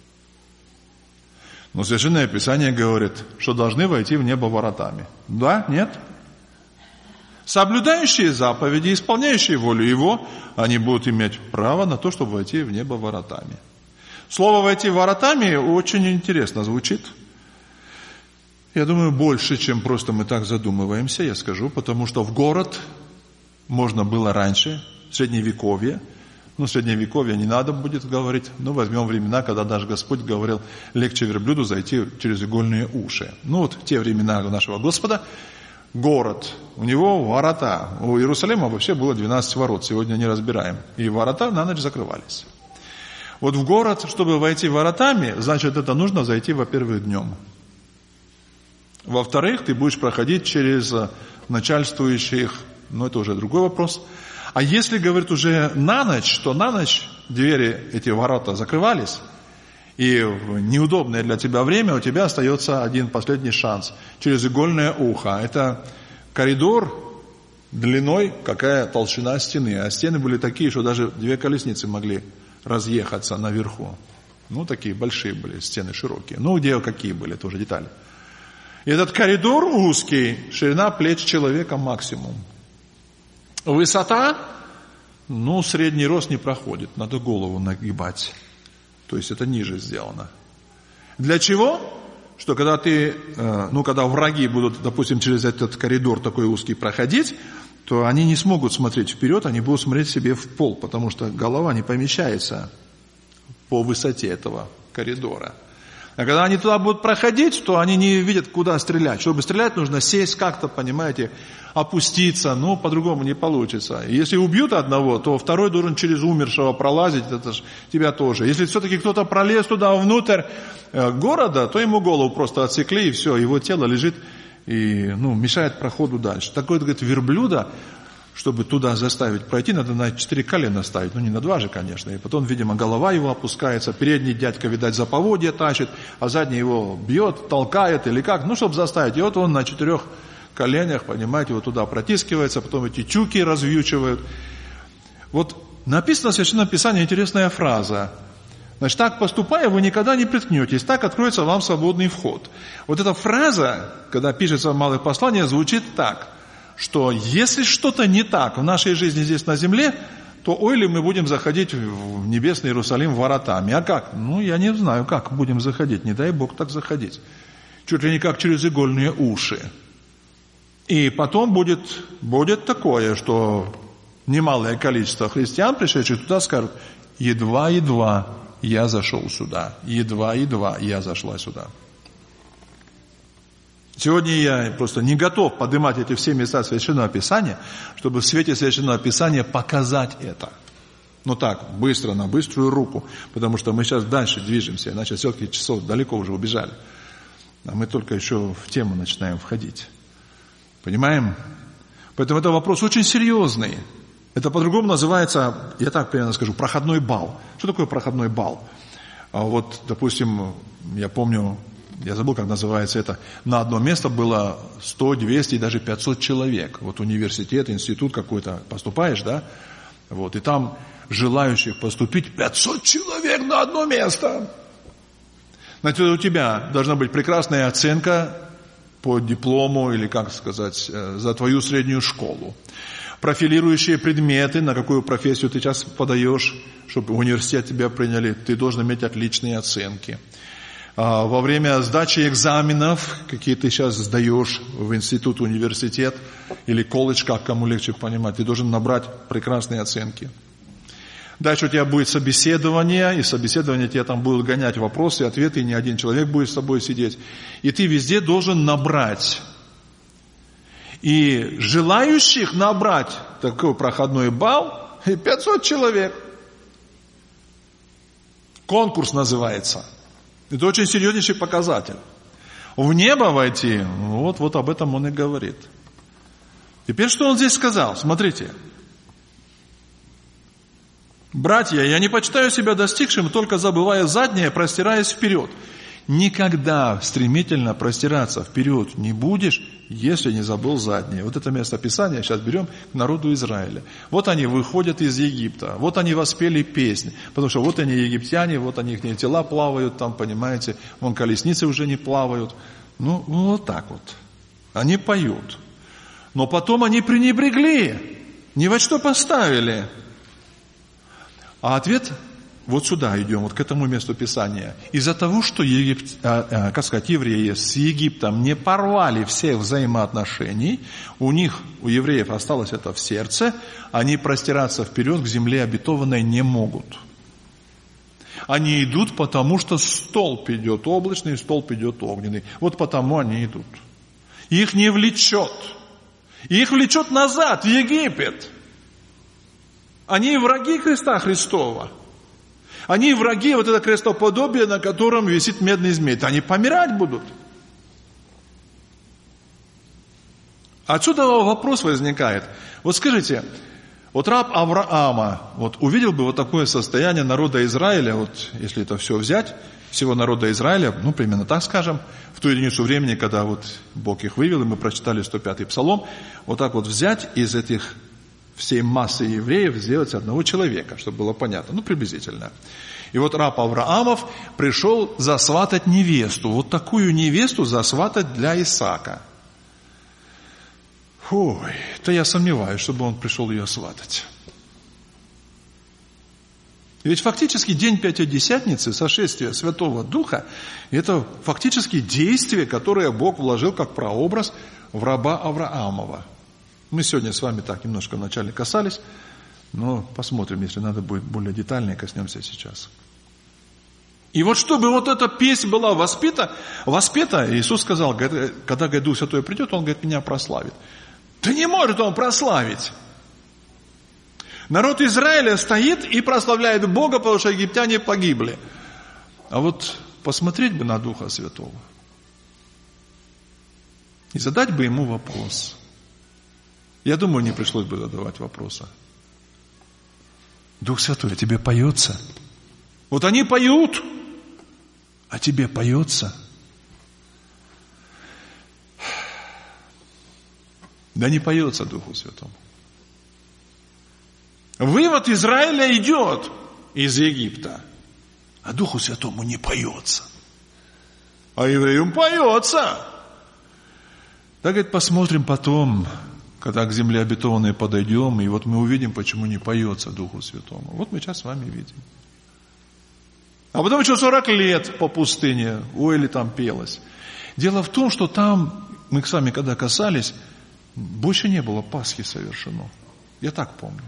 Но Священное Писание говорит, что должны войти в небо воротами. Да? Нет? Соблюдающие заповеди, исполняющие волю Его, они будут иметь право на то, чтобы войти в небо воротами. Слово «войти воротами» очень интересно звучит. Я думаю, больше, чем просто мы так задумываемся, я скажу, потому что в город можно было раньше, в Средневековье. Ну, в Средневековье не надо будет говорить, но возьмем времена, когда даже Господь говорил, легче верблюду зайти через игольные уши. Ну, вот в те времена нашего Господа, город, у него ворота. У Иерусалима вообще было двенадцать ворот, сегодня не разбираем. И ворота на ночь закрывались. Вот в город, чтобы войти воротами, значит, это нужно зайти, во-первых, днем. Во-вторых, ты будешь проходить через начальствующих, но это уже другой вопрос. А если, говорит, уже на ночь, то на ночь двери, эти ворота закрывались, и в неудобное для тебя время у тебя остается один последний шанс. Через игольное ухо. Это коридор длиной, какая толщина стены. А стены были такие, что даже две колесницы могли разъехаться наверху. Ну, такие большие были, стены широкие. Ну, где какие были, тоже детали. И этот коридор узкий, ширина плеч человека максимум. Высота, ну, средний рост не проходит, надо голову нагибать. То есть это ниже сделано. Для чего? Что когда ты, ну, когда враги будут, допустим, через этот коридор такой узкий проходить, то они не смогут смотреть вперед, они будут смотреть себе в пол, потому что голова не помещается по высоте этого коридора. А когда они туда будут проходить, то они не видят, куда стрелять. Чтобы стрелять, нужно сесть как-то, понимаете, опуститься, но по-другому не получится. И если убьют одного, то второй должен через умершего пролазить, это ж тебя тоже. Если все-таки кто-то пролез туда внутрь города, то ему голову просто отсекли, и все, его тело лежит и, ну, мешает проходу дальше. Такое, говорит, верблюда, чтобы туда заставить пройти, надо на четыре колена ставить, ну не на два же, конечно. И потом, видимо, голова его опускается, передний дядька, видать, за поводья тащит, а задний его бьет, толкает или как, ну, чтобы заставить. И вот он на четырех коленях, понимаете, вот туда протискивается, потом эти тюки развьючивают. Вот написано в Священном Писании интересная фраза. Значит, так поступая, вы никогда не приткнетесь, так откроется вам свободный вход. Вот эта фраза, когда пишется в малых посланиях, звучит так, что если что-то не так в нашей жизни здесь на земле, то ой ли мы будем заходить в небесный Иерусалим воротами. А как? Ну, я не знаю, как будем заходить. Не дай Бог так заходить. Чуть ли не как через игольные уши. И потом будет, будет такое, что немалое количество христиан, пришедших туда, скажут, едва-едва я зашел сюда, едва-едва я зашла сюда. Сегодня я просто не готов поднимать эти все места Священного Писания, чтобы в свете Священного Писания показать это. Ну так, быстро, на быструю руку, потому что мы сейчас дальше движемся, иначе все-таки часов далеко уже убежали. А мы только еще в тему начинаем входить. Понимаем? Поэтому это вопрос очень серьезный. Это по-другому называется, я так примерно скажу, проходной балл. Что такое проходной балл? А вот, допустим, я помню, я забыл, как называется это, на одно место было сто, двести, даже пятьсот человек. Вот университет, институт какой-то, поступаешь, да? Вот, и там желающих поступить пятьсот человек на одно место. Значит, у тебя должна быть прекрасная оценка по диплому или, как сказать, за твою среднюю школу. Профилирующие предметы, на какую профессию ты сейчас подаешь, чтобы в университет тебя приняли, ты должен иметь отличные оценки. Во время сдачи экзаменов, какие ты сейчас сдаешь в институт, университет или колледж, как кому легче понимать, ты должен набрать прекрасные оценки. Дальше у тебя будет собеседование, и собеседование тебя там будут гонять вопросы, ответы, и не один человек будет с тобой сидеть. И ты везде должен набрать. И желающих набрать такой проходной балл пятьсот человек. Конкурс называется. Это очень серьезнейший показатель. В небо войти, вот, вот об этом он и говорит. Теперь что он здесь сказал? Смотрите. Братья, я не почитаю себя достигшим, только забывая заднее, простираясь вперед. Никогда стремительно простираться вперед не будешь, если не забыл заднее. Вот это место Писания сейчас берем к народу Израиля. Вот они выходят из Египта, вот они воспели песни, потому что вот они египтяне, вот они, их тела плавают там, понимаете, вон колесницы уже не плавают. Ну, вот так вот. Они поют. Но потом они пренебрегли, ни во что поставили. А ответ вот сюда идем, вот к этому месту Писания. Из-за того, что Египт, а, а, как сказать, евреи с Египтом не порвали всех взаимоотношений, у них, у евреев осталось это в сердце, они простираться вперед к земле обетованной не могут. Они идут, потому что столб идет облачный, столб идет огненный. Вот потому они идут. Их не влечет. Их влечет назад, в Египет. Они враги Христа Христова. Они враги, вот это крестоподобие, на котором висит медный змей. Они помирать будут. Отсюда вопрос возникает. Вот скажите, вот раб Авраама, вот увидел бы вот такое состояние народа Израиля, вот если это все взять, всего народа Израиля, ну, примерно так скажем, в ту единицу времени, когда вот Бог их вывел, и мы прочитали сто пятый псалом, вот так вот взять из этих всей массы евреев, сделать одного человека, чтобы было понятно, ну, приблизительно. И вот раб Авраамов пришел засватать невесту, вот такую невесту засватать для Исаака. Ой, то я сомневаюсь, чтобы он пришел ее сватать. Ведь фактически день Пятидесятницы, сошествие Святого Духа, это фактически действие, которое Бог вложил как прообраз в раба Авраамова. Мы сегодня с вами так немножко вначале касались, но посмотрим, если надо будет более детально, коснемся сейчас. И вот чтобы вот эта песнь была воспета, воспета, Иисус сказал, когда Дух Святой придет, Он, говорит, меня прославит. Да не может Он прославить. Народ Израиля стоит и прославляет Бога, потому что египтяне погибли. А вот посмотреть бы на Духа Святого и задать бы Ему вопрос. Я думаю, не пришлось бы задавать вопроса. Дух Святой, а тебе поется? Вот они поют, а тебе поется? Да не поется Духу Святому. Вывод Израиля идет из Египта, а Духу Святому не поется. А евреям поется. Так, говорит, посмотрим потом, когда к земле обетованной подойдем, и вот мы увидим, почему не поется Духу Святому. Вот мы сейчас с вами видим. А потом еще сорок лет по пустыне, ой, или там пелось. Дело в том, что там, мы с вами когда касались, больше не было Пасхи совершено. Я так помню.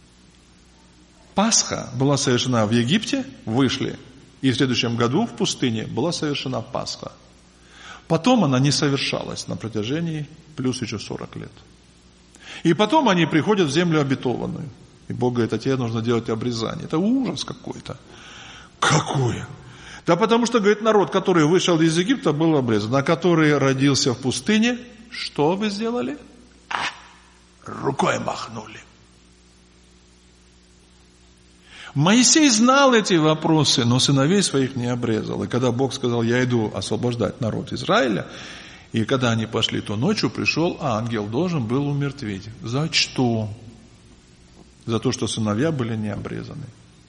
Пасха была совершена в Египте, вышли, и в следующем году в пустыне была совершена Пасха. Потом она не совершалась на протяжении плюс еще сорок лет. И потом они приходят в землю обетованную. И Бог говорит, а тебе нужно делать обрезание. Это ужас какой-то. Какое? Да потому что, говорит, народ, который вышел из Египта, был обрезан. А который родился в пустыне, что вы сделали? А, рукой махнули. Моисей знал эти вопросы, но сыновей своих не обрезал. И когда Бог сказал, я иду освобождать народ Израиля, и когда они пошли, то ночью пришел ангел, должен был умертвить. За что? За то, что сыновья были не обрезаны.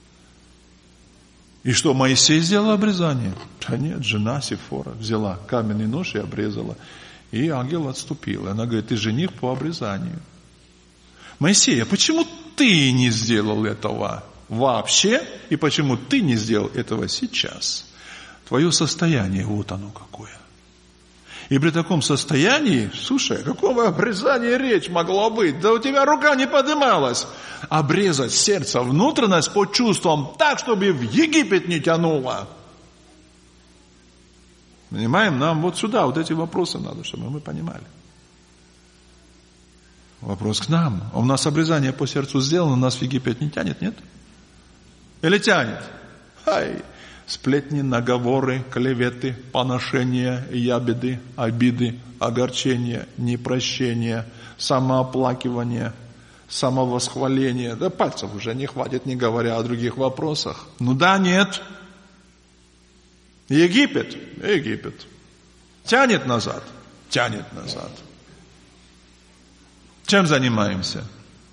И что, Моисей сделал обрезание? Да нет, жена Сифора взяла каменный нож и обрезала. И ангел отступил. И она говорит, ты жених по обрезанию. Моисей, а почему ты не сделал этого вообще? И почему ты не сделал этого сейчас? Твое состояние, вот оно какое. И при таком состоянии, слушай, о каком обрезании речь могла быть? Да у тебя рука не поднималась. Обрезать сердце, внутренность по чувствам так, чтобы в Египет не тянуло. Понимаем? Нам вот сюда, вот эти вопросы надо, чтобы мы понимали. Вопрос к нам. А у нас обрезание по сердцу сделано, нас в Египет не тянет, нет? Или тянет? Ай! Сплетни, наговоры, клеветы, поношения, ябеды, обиды, огорчения, непрощения, самооплакивание, самовосхваление. Да пальцев уже не хватит, не говоря о других вопросах. Ну да, нет. Египет, Египет. Тянет назад, тянет назад. Чем занимаемся?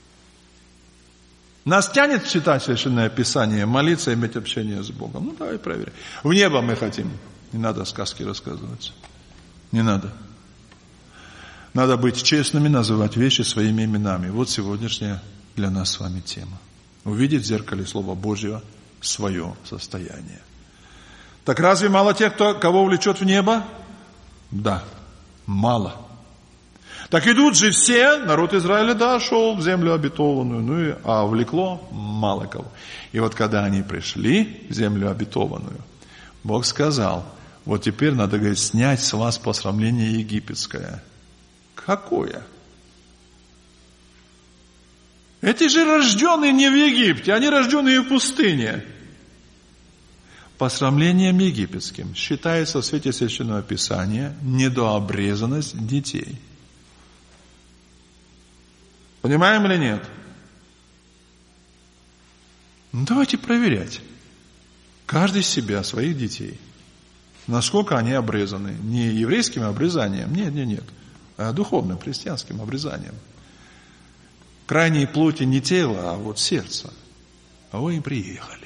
Нас тянет читать Священное Писание, молиться, иметь общение с Богом. Ну, давай проверим. В небо мы хотим. Не надо сказки рассказывать. Не надо. Надо быть честными, называть вещи своими именами. Вот сегодняшняя для нас с вами тема. Увидеть в зеркале Слова Божьего свое состояние. Так разве мало тех, кто, кого влечет в небо? Да, мало. Так идут же все, народ Израиля, да, шел в землю обетованную, ну и, а влекло мало кого. И вот когда они пришли в землю обетованную, Бог сказал, вот теперь надо, говорит, снять с вас посрамление египетское. Какое? Эти же рожденные не в Египте, они рожденные в пустыне. Посрамлением египетским считается в свете Священного Писания недообрезанность детей. Понимаем или нет? Ну, давайте проверять. Каждый себя, своих детей. Насколько они обрезаны. Не еврейским обрезанием, нет, нет, нет. А духовным, христианским обрезанием. Крайней плоти не тело, а вот сердце. А вы и приехали.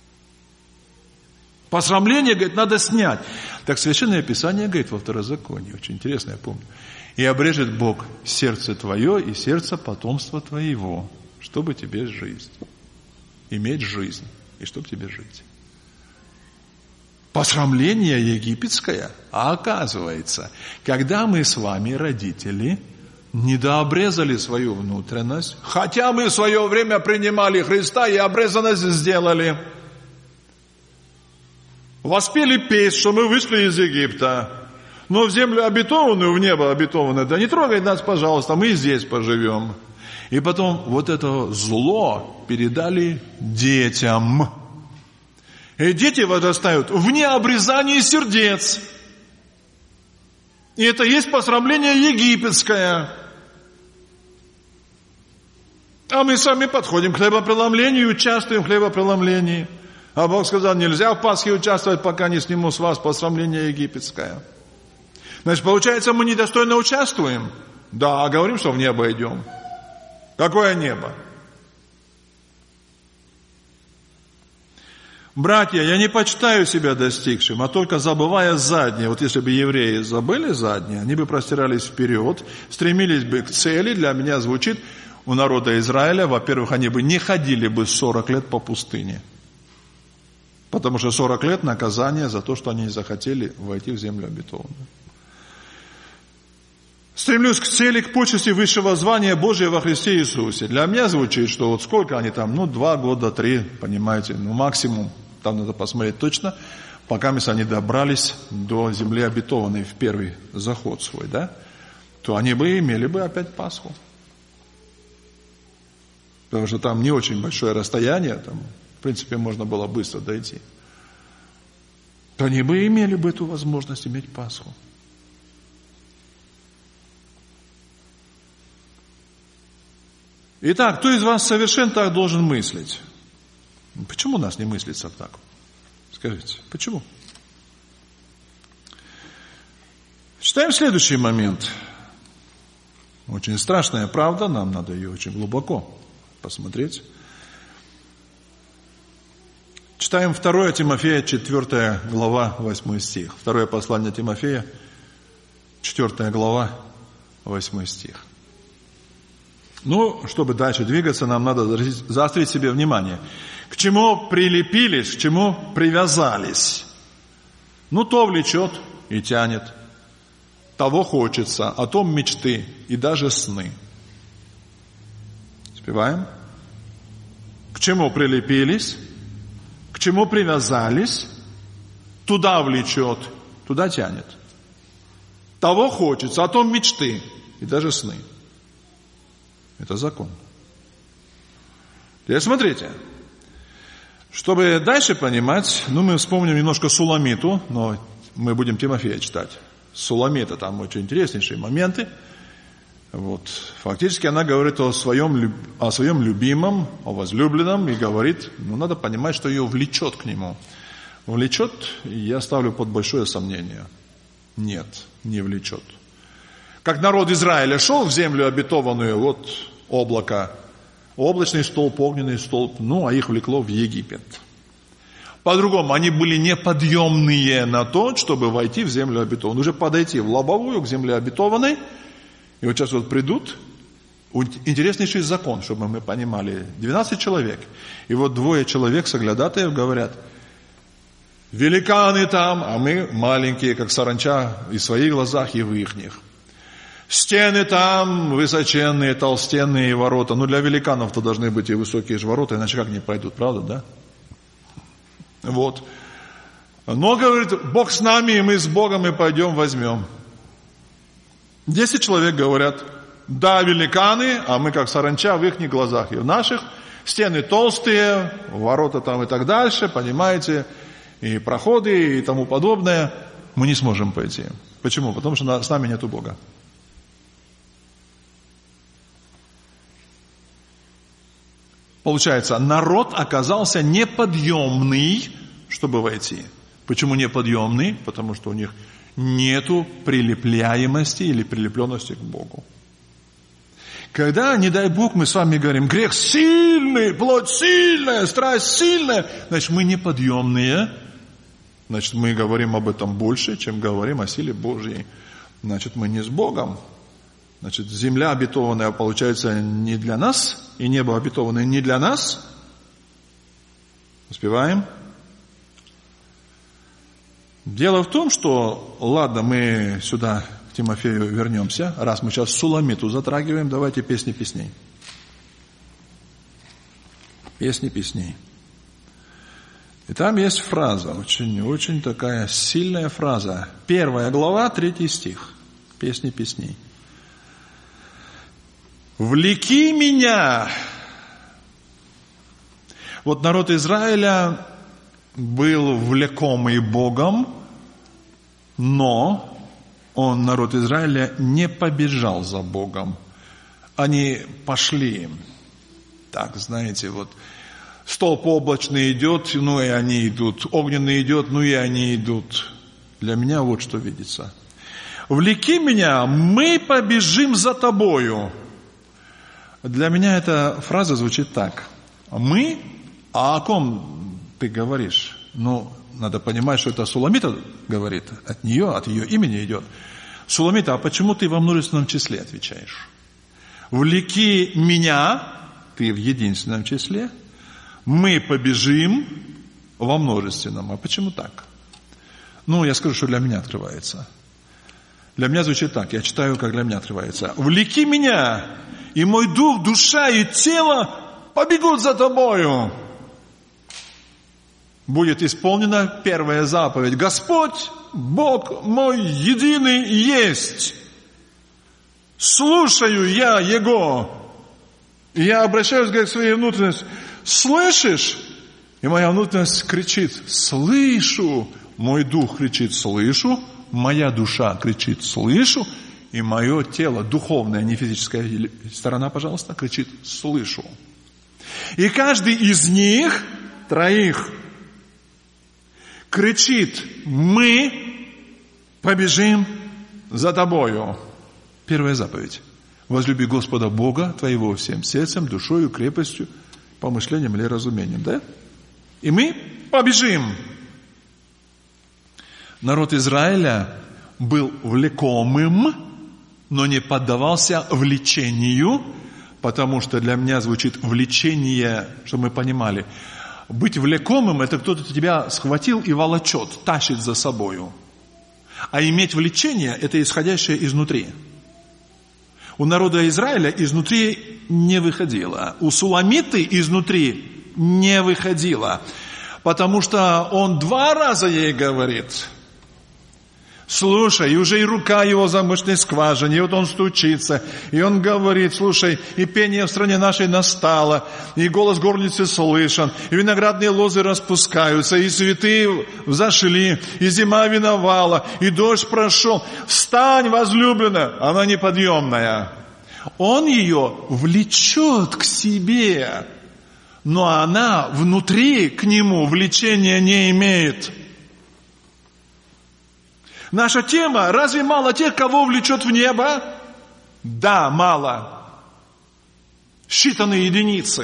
Посрамление, говорит, надо снять. Так Священное Писание говорит во Второзаконии, очень интересно, я помню. И обрежет Бог сердце твое и сердце потомства твоего, чтобы тебе жизнь. Иметь жизнь, и чтобы тебе жить. Посрамление египетское, а оказывается, когда мы с вами, родители, недообрезали свою внутренность, хотя мы в свое время принимали Христа и обрезанность сделали. Воспели песнь, что мы вышли из Египта, но в землю обетованную, в небо обетованное, да не трогай нас, пожалуйста, мы и здесь поживем. И потом вот это зло передали детям. И дети возрастают в необрезании сердец. И это есть посрамление египетское. А мы сами подходим к хлебопреломлению и участвуем в хлебопреломлении. А Бог сказал, нельзя в Пасхе участвовать, пока не сниму с вас посрамление египетское. Значит, получается, мы недостойно участвуем. Да, говорим, что в небо идем. Какое небо? Братья, я не почитаю себя достигшим, а только забывая заднее. Вот если бы евреи забыли заднее, они бы простирались вперед, стремились бы к цели. Для меня звучит, у народа Израиля, во-первых, они бы не ходили бы сорок лет по пустыне. Потому что сорок лет наказание за то, что они не захотели войти в землю обетованную. Стремлюсь к цели, к почести высшего звания Божия во Христе Иисусе. Для меня звучит, что вот сколько они там, ну, два года, три, понимаете, ну, максимум, там надо посмотреть точно, пока мы они добрались до земли обетованной в первый заход свой, да, то они бы имели бы опять Пасху. Потому что там не очень большое расстояние, там, в принципе, можно было быстро дойти. То они бы имели бы эту возможность иметь Пасху. Итак, кто из вас совершенно так должен мыслить? Почему нас не мыслится так? Скажите, почему? Читаем следующий момент. Очень страшная правда, нам надо ее очень глубоко посмотреть. Читаем второе Тимофея, четвёртая глава, восьмой стих. Второе послание Тимофея, четвёртая глава, восьмой стих. Ну, чтобы дальше двигаться, нам надо заострить себе внимание. К чему прилепились, к чему привязались? Ну, то влечет и тянет. Того хочется, о том мечты и даже сны. Спеваем? К чему прилепились? К чему привязались? Туда влечет, туда тянет. Того хочется, о том мечты и даже сны. Это закон. Теперь смотрите. Чтобы дальше понимать, ну, мы вспомним немножко Суламиту, но мы будем Тимофея читать. Суламита, там очень интереснейшие моменты. Вот. Фактически она говорит о своем, о своем любимом, о возлюбленном, и говорит, ну, надо понимать, что ее влечет к нему. Влечет, я ставлю под большое сомнение. Нет, не влечет. Как народ Израиля шел в землю обетованную, вот облако, облачный столб, огненный столб, ну, а их влекло в Египет. По-другому, они были неподъемные на то, чтобы войти в землю обетованную. Уже подойти в лобовую к земле обетованной, и вот сейчас вот придут, интереснейший закон, чтобы мы понимали, двенадцать человек, и вот двое человек, соглядатаев, говорят, великаны там, а мы маленькие, как саранча, и в своих глазах, и в ихних. Стены там высоченные, толстенные ворота. Ну, для великанов-то должны быть и высокие же ворота, иначе как они пройдут, правда, да? Вот. Но, говорит, Бог с нами, и мы с Богом, и пойдем возьмем. Десять человек говорят, да, великаны, а мы как саранча в их глазах и в наших. Стены толстые, ворота там и так дальше, понимаете? и проходы, и тому подобное, мы не сможем пойти. Почему? Потому что с нами нету Бога. Получается, народ оказался неподъемный, чтобы войти. Почему неподъемный? Потому что у них нету прилепляемости или прилепленности к Богу. Когда, не дай Бог, мы с вами говорим, грех сильный, плоть сильная, страсть сильная, значит, мы неподъемные. Значит, мы говорим об этом больше, чем говорим о силе Божьей. Значит, мы не с Богом. Значит, земля обетованная, получается, не для нас, и небо обетованное не для нас. Успеваем? Дело в том, что, ладно, мы сюда к Тимофею вернемся. Раз мы сейчас Суламиту затрагиваем, давайте песни песней. Песни песней. И там есть фраза, очень-очень такая сильная фраза. Первая глава, третий стих. Песни песней. «Влеки меня». Вот народ Израиля был влекомый Богом, но он, народ Израиля, не побежал за Богом. Они пошли, так, знаете, вот столб облачный идет, ну и они идут, огненный идет, ну и они идут. Для меня вот что видится. «Влеки меня, мы побежим за тобою». Для меня эта фраза звучит так. Мы? А о ком ты говоришь? Ну, надо понимать, что это Суламита говорит. От нее, от ее имени идет. Суламита, а почему ты во множественном числе отвечаешь? «Влеки меня», ты в единственном числе, «мы побежим» во множественном. А почему так? Ну, я скажу, что для меня открывается. Для меня звучит так, я читаю, как для меня открывается. «Влеки меня, и мой дух, душа и тело побегут за тобою». Будет исполнена первая заповедь. «Господь, Бог мой единый есть. Слушаю я Его». И я обращаюсь к своей внутренности. «Слышишь?» И моя внутренность кричит: «Слышу». Мой дух кричит: «Слышу». Моя душа кричит: «Слышу». И мое тело, духовная, не физическая сторона, пожалуйста, кричит: «Слышу». И каждый из них, троих, кричит: «Мы побежим за тобою». Первая заповедь. Возлюби Господа Бога твоего всем сердцем, душою, крепостью, помышлением или разумением. Да? И мы побежим. Народ Израиля был влекомым, но не поддавался влечению, потому что для меня звучит влечение, чтобы мы понимали. Быть влекомым — это кто-то тебя схватил и волочет, тащит за собою. А иметь влечение — это исходящее изнутри. У народа Израиля изнутри не выходило. У Суламиты изнутри не выходило. Потому что он два раза ей говорит: слушай, и уже и рука его в замочной скважине, и вот он стучится, и он говорит: слушай, и пение в стране нашей настало, и голос горницы слышен, и виноградные лозы распускаются, и цветы взошли, и зима миновала, и дождь прошел. Встань, возлюбленная, она неподъемная. Он ее влечет к себе, но она внутри к нему влечения не имеет. Наша тема: разве мало тех, кого влечет в небо? Да, мало. Считанные единицы.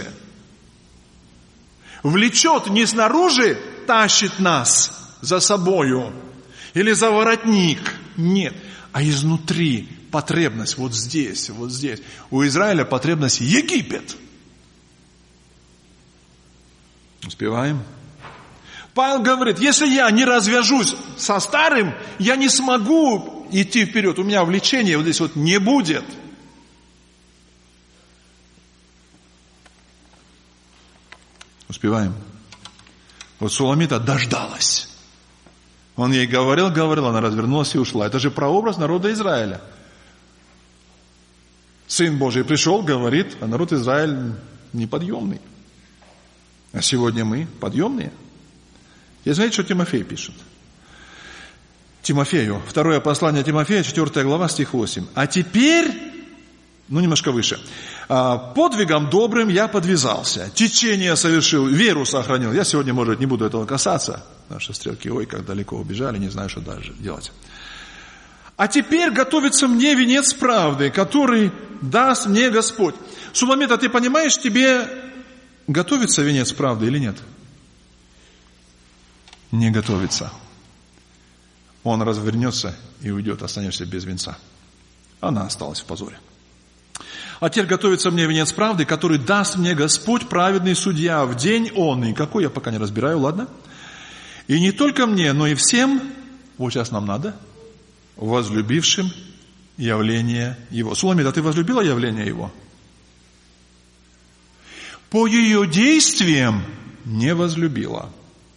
Влечет не снаружи, тащит нас за собою, или за воротник. Нет, а изнутри потребность вот здесь, вот здесь. У Израиля потребность Египет. Успеваем? Павел говорит: если я не развяжусь со старым, я не смогу идти вперед. У меня влечения вот здесь вот не будет. Успеваем? Вот Суламита дождалась. Он ей говорил, говорил, она развернулась и ушла. Это же прообраз народа Израиля. Сын Божий пришел, говорит, а народ Израиль неподъемный. А сегодня мы подъемные. И знаете, что Тимофей пишет? Тимофею, второе послание Тимофея, четвёртая глава, стих восемь. «А теперь...» Ну, немножко выше. «Подвигом добрым я подвязался, течение совершил, веру сохранил». Я сегодня, может, не буду этого касаться. Наши стрелки, ой, как далеко убежали, не знаю, что дальше делать. «А теперь готовится мне венец правды, который даст мне Господь». Суламит, а ты понимаешь, тебе готовится венец правды или нет? Не готовится. Он развернется и уйдет, останешься без венца. Она осталась в позоре. «А теперь готовится мне венец правды, который даст мне Господь, праведный судья, в день он». И какой, я пока не разбираю, ладно? «И не только мне, но и всем», вот сейчас нам надо, «возлюбившим явление Его». Суламит, а ты возлюбила явление Его? По ее действиям не возлюбила.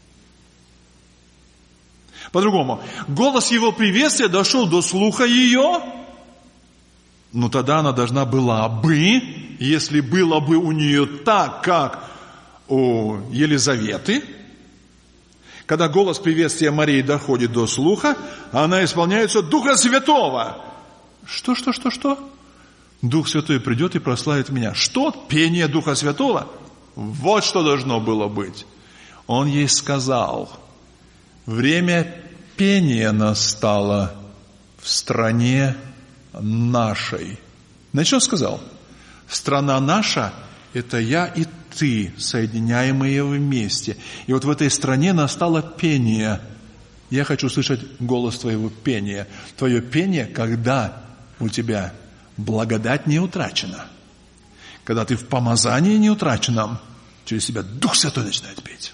По-другому, голос Его приветствия дошел до слуха ее, но тогда она должна была бы, если было бы у нее так, как у Елизаветы, когда голос приветствия Марии доходит до слуха, она исполняется Духа Святого. Что, что, что, что? Дух Святой придет и прославит меня. Что? Пение Духа Святого? Вот что должно было быть. Он ей сказал: время пения настало в стране нашей. Значит, что он сказал? Страна наша – это я и ты, соединяемые вместе. И вот в этой стране настало пение. Я хочу слышать голос твоего пения. Твое пение, когда у тебя благодать не утрачена. Когда ты в помазании не утраченном, через себя Дух Святой начинает петь.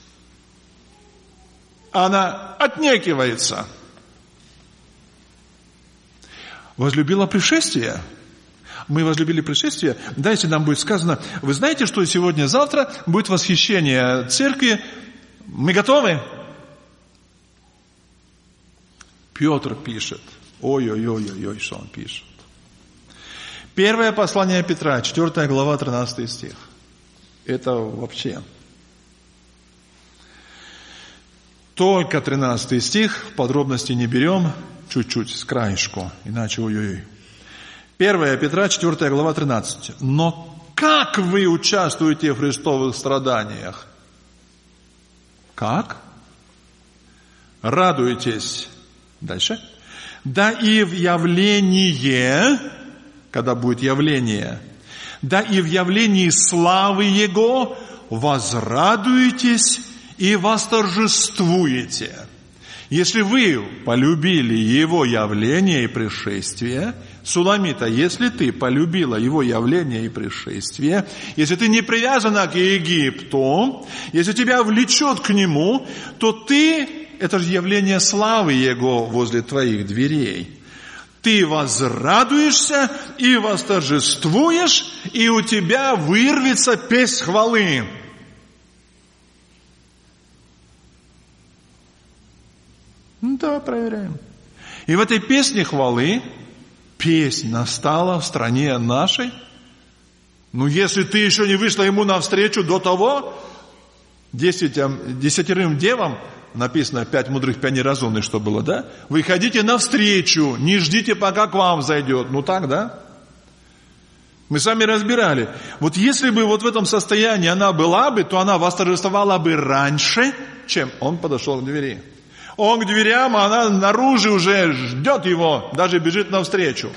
Она отнекивается. Возлюбила пришествие. Мы возлюбили пришествие. Дайте нам будет сказано, вы знаете, что сегодня-завтра будет восхищение церкви. Мы готовы? Петр пишет. Ой-ой-ой-ой, что он пишет. Первое послание Петра, четвёртая глава, тринадцатый стих. Это вообще. Только тринадцатый стих, подробности не берем, чуть-чуть, с краешку, иначе ой-ой-ой. первое Петра, четвёртая глава, тринадцать. Но как вы участвуете в Христовых страданиях? Как? Радуйтесь. Дальше. Да и в явлении, когда будет явление, да и в явлении славы Его возрадуетесь и восторжествуете. Если вы полюбили Его явление и пришествие, Суламита, если ты полюбила Его явление и пришествие, если ты не привязана к Египту, если тебя влечет к Нему, то ты, это же явление славы Его возле твоих дверей. Ты возрадуешься и восторжествуешь, и у тебя вырвется песнь хвалы. Ну, давай проверяем. И в этой песне хвалы, песнь настала в стране нашей. Ну, если ты еще не вышла ему навстречу до того, десятям, десятерым девам, написано, пять мудрых, пять неразумных, что было, да? Вы ходите навстречу, не ждите, пока к вам зайдет. Ну так, да? Мы сами разбирали. Вот если бы вот в этом состоянии она была бы, то она восторжествовала бы раньше, чем он подошел к двери. Он к дверям, а она наружу уже ждет его, даже бежит навстречу.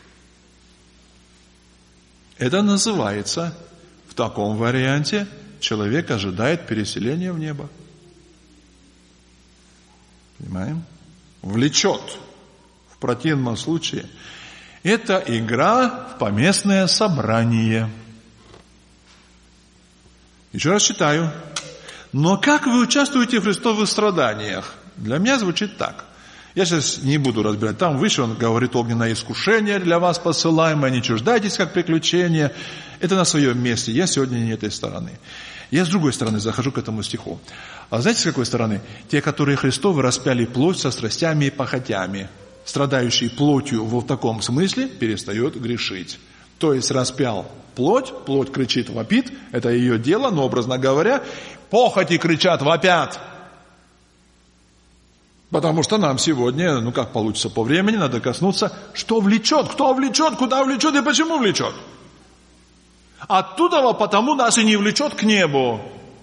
Это называется, в таком варианте, человек ожидает переселения в небо. Понимаем? Влечет. В противном случае. Это игра в поместное собрание. Еще раз читаю. Но как вы участвуете в Христовых страданиях? Для меня звучит так. Я сейчас не буду разбирать. Там выше он говорит, огненное искушение для вас посылаемое, не чуждайтесь как приключения. Это на своем месте. Я сегодня не этой стороны. Я с другой стороны захожу к этому стиху. А знаете, с какой стороны? Те, которые Христовы распяли плоть со страстями и похотями. Страдающий плотью в таком смысле перестает грешить. То есть распял плоть, плоть кричит, вопит, это ее дело, но образно говоря, похоти кричат, вопят. Потому что нам сегодня, ну как получится по времени, надо коснуться, что влечет, кто влечет, куда влечет и почему влечет. Оттуда потому нас и не влечет к небу.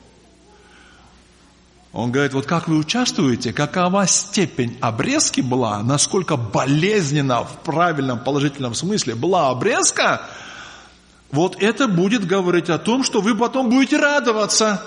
Он говорит, вот как вы участвуете, какова степень обрезки была, насколько болезненно в правильном положительном смысле была обрезка, вот это будет говорить о том, что вы потом будете радоваться.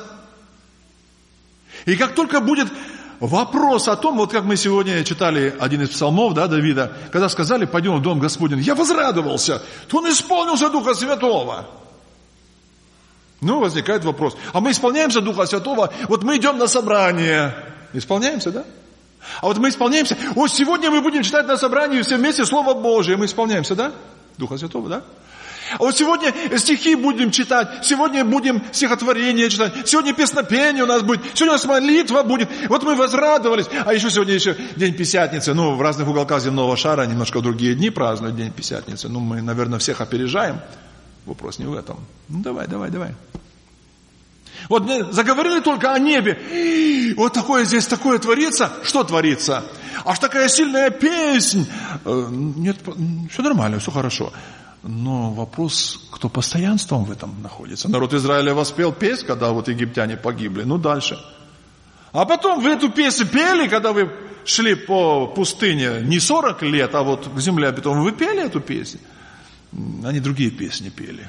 И как только будет вопрос о том, вот как мы сегодня читали один из псалмов, да, Давида, когда сказали, пойдем в дом Господень, я возрадовался, то он исполнился Духа Святого. Ну, возникает вопрос, а мы исполняемся Духа Святого, вот мы идем на собрание, исполняемся, да? А вот мы исполняемся, вот сегодня мы будем читать на собрании все вместе Слово Божие, мы исполняемся, да? Духа Святого, да? А вот сегодня стихи будем читать, сегодня будем стихотворение читать, сегодня песнопение у нас будет, сегодня у нас молитва будет. Вот мы возрадовались. А еще сегодня еще День Пятидесятницы. Ну, в разных уголках земного шара немножко в другие дни празднуют День Пятидесятницы. Ну, мы, наверное, всех опережаем. Вопрос не в этом. Ну, давай, давай, давай. Вот мы заговорили только о небе. Вот такое здесь, такое творится. Что творится? Аж такая сильная песнь. Нет, все нормально, все хорошо. Но вопрос, кто постоянством в этом находится. Народ Израиля воспел песнь, когда вот египтяне погибли. Ну, дальше. А потом вы эту песню пели, когда вы шли по пустыне не сорок лет, а вот к земле обетованной. Вы пели эту песню? Они другие песни пели.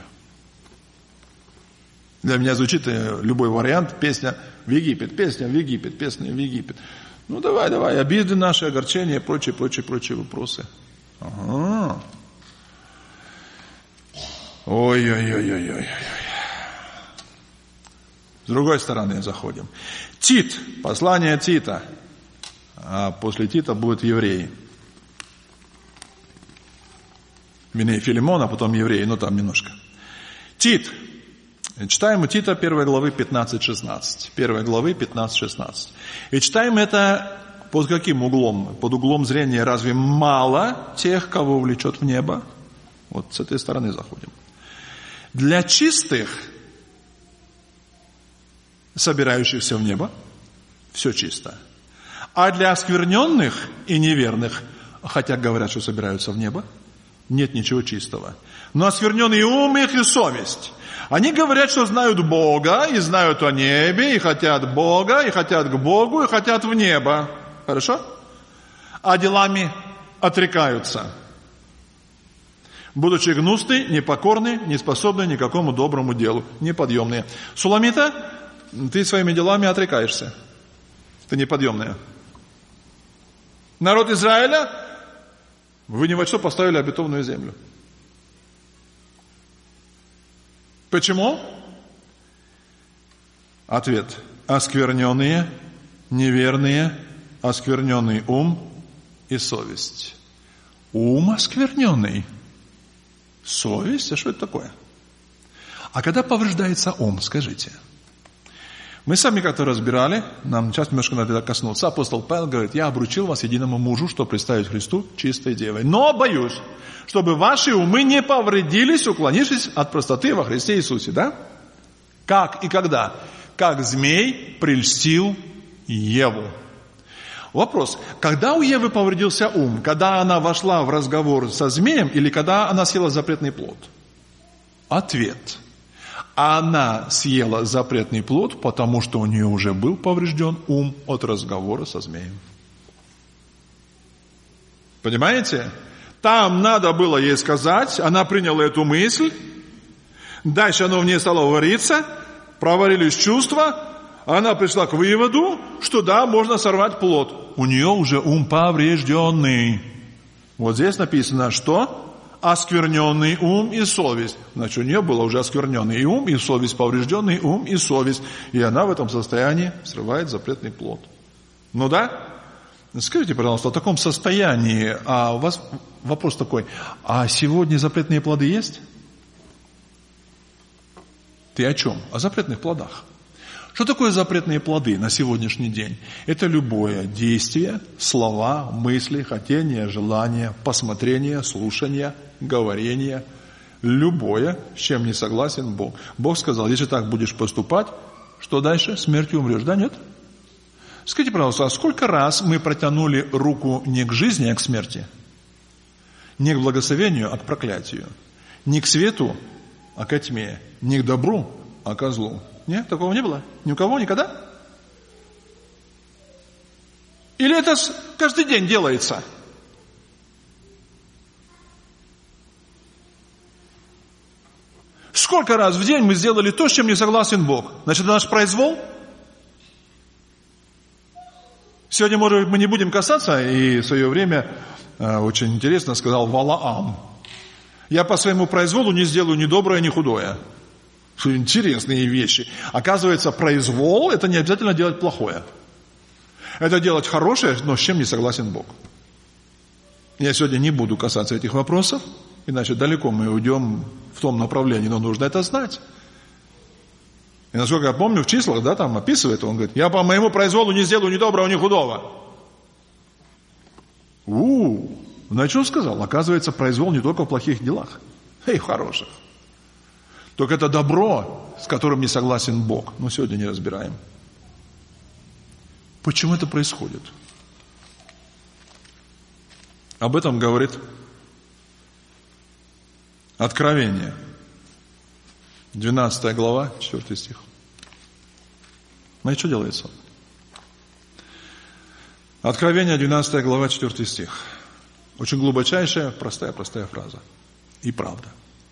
Для меня звучит любой вариант. Песня в Египет, песня в Египет, песня в Египет. Ну, давай, давай. Обиды наши, огорчения и прочие, прочие, прочие вопросы. Ага. Ой-ой-ой-ой-ой. С другой стороны заходим. Тит, послание Тита. А после Тита будут евреи. Вернее, Филимон, а потом евреи. Ну, там немножко. Тит. Читаем у Тита первой главы пятнадцать-шестнадцать. Первой главы пятнадцать-шестнадцать. И читаем это под каким углом? Под углом зрения разве мало тех, кого влечет в небо? Вот с этой стороны заходим. Для чистых, собирающихся в небо, все чисто. А для оскверненных и неверных, хотя говорят, что собираются в небо, нет ничего чистого. Но оскверненный ум их и совесть. Они говорят, что знают Бога, и знают о небе, и хотят Бога, и хотят к Богу, и хотят в небо. Хорошо? А делами отрекаются. Будучи гнусны, непокорны, не способны ни к какому доброму делу, неподъемные. Суламита, ты своими делами отрекаешься. Ты неподъемная. Народ Израиля, вы ни во что поставили обетованную землю. Почему? Ответ. Оскверненные, неверные, оскверненный ум и совесть. Ум оскверненный. Совесть? А что это такое? А когда повреждается ум, скажите. Мы сами как-то разбирали, нам сейчас немножко надо это коснуться. Апостол Павел говорит, я обручил вас единому мужу, чтобы представить Христу чистой девой. Но боюсь, чтобы ваши умы не повредились, уклонившись от простоты во Христе Иисусе. Да? Как и когда? Как змей прельстил Еву. Вопрос. Когда у Евы повредился ум? Когда она вошла в разговор со змеем или когда она съела запретный плод? Ответ. Она съела запретный плод, потому что у нее уже был поврежден ум от разговора со змеем. Понимаете? Там надо было ей сказать, она приняла эту мысль, дальше оно в ней стало вариться, проварились чувства, она пришла к выводу, что да, можно сорвать плод. У нее уже ум поврежденный. Вот здесь написано, что оскверненный ум и совесть. Значит, у нее было уже оскверненный и ум, и совесть, поврежденный ум и совесть. И она в этом состоянии срывает запретный плод. Ну да? Скажите, пожалуйста, в таком состоянии, а у вас вопрос такой, а сегодня запретные плоды есть? Ты о чем? О запретных плодах. Что такое запретные плоды на сегодняшний день? Это любое действие, слова, мысли, хотение, желание, посмотрение, слушание, говорение. Любое, с чем не согласен Бог. Бог сказал, если так будешь поступать, что дальше? Смертью умрешь. Да, нет? Скажите, пожалуйста, а сколько раз мы протянули руку не к жизни, а к смерти? Не к благословению, а к проклятию. Не к свету, а к тьме. Не к добру, а к злу. Нет, такого не было? Ни у кого никогда? Или это каждый день делается? Сколько раз в день мы сделали то, с чем не согласен Бог? Значит, это наш произвол? Сегодня, может быть, мы не будем касаться, и в свое время э, очень интересно сказал Валаам. Я по своему произволу не сделаю ни доброе, ни худое. Интересные вещи. Оказывается, произвол – это не обязательно делать плохое. Это делать хорошее, но с чем не согласен Бог. Я сегодня не буду касаться этих вопросов, иначе далеко мы уйдем в том направлении, но нужно это знать. И насколько я помню, в числах, да, там описывает, он говорит, я по моему произволу не сделаю ни доброго, ни худого. У-у-у, значит, он сказал, оказывается, произвол не только в плохих делах, а и в хороших. Только это добро, с которым не согласен Бог. Но сегодня не разбираем. Почему это происходит? Об этом говорит Откровение. двенадцатая глава, четвёртый стих. Ну и что делается? Откровение, двенадцатая глава, четвёртый стих. Очень глубочайшая, простая-простая фраза. И правда.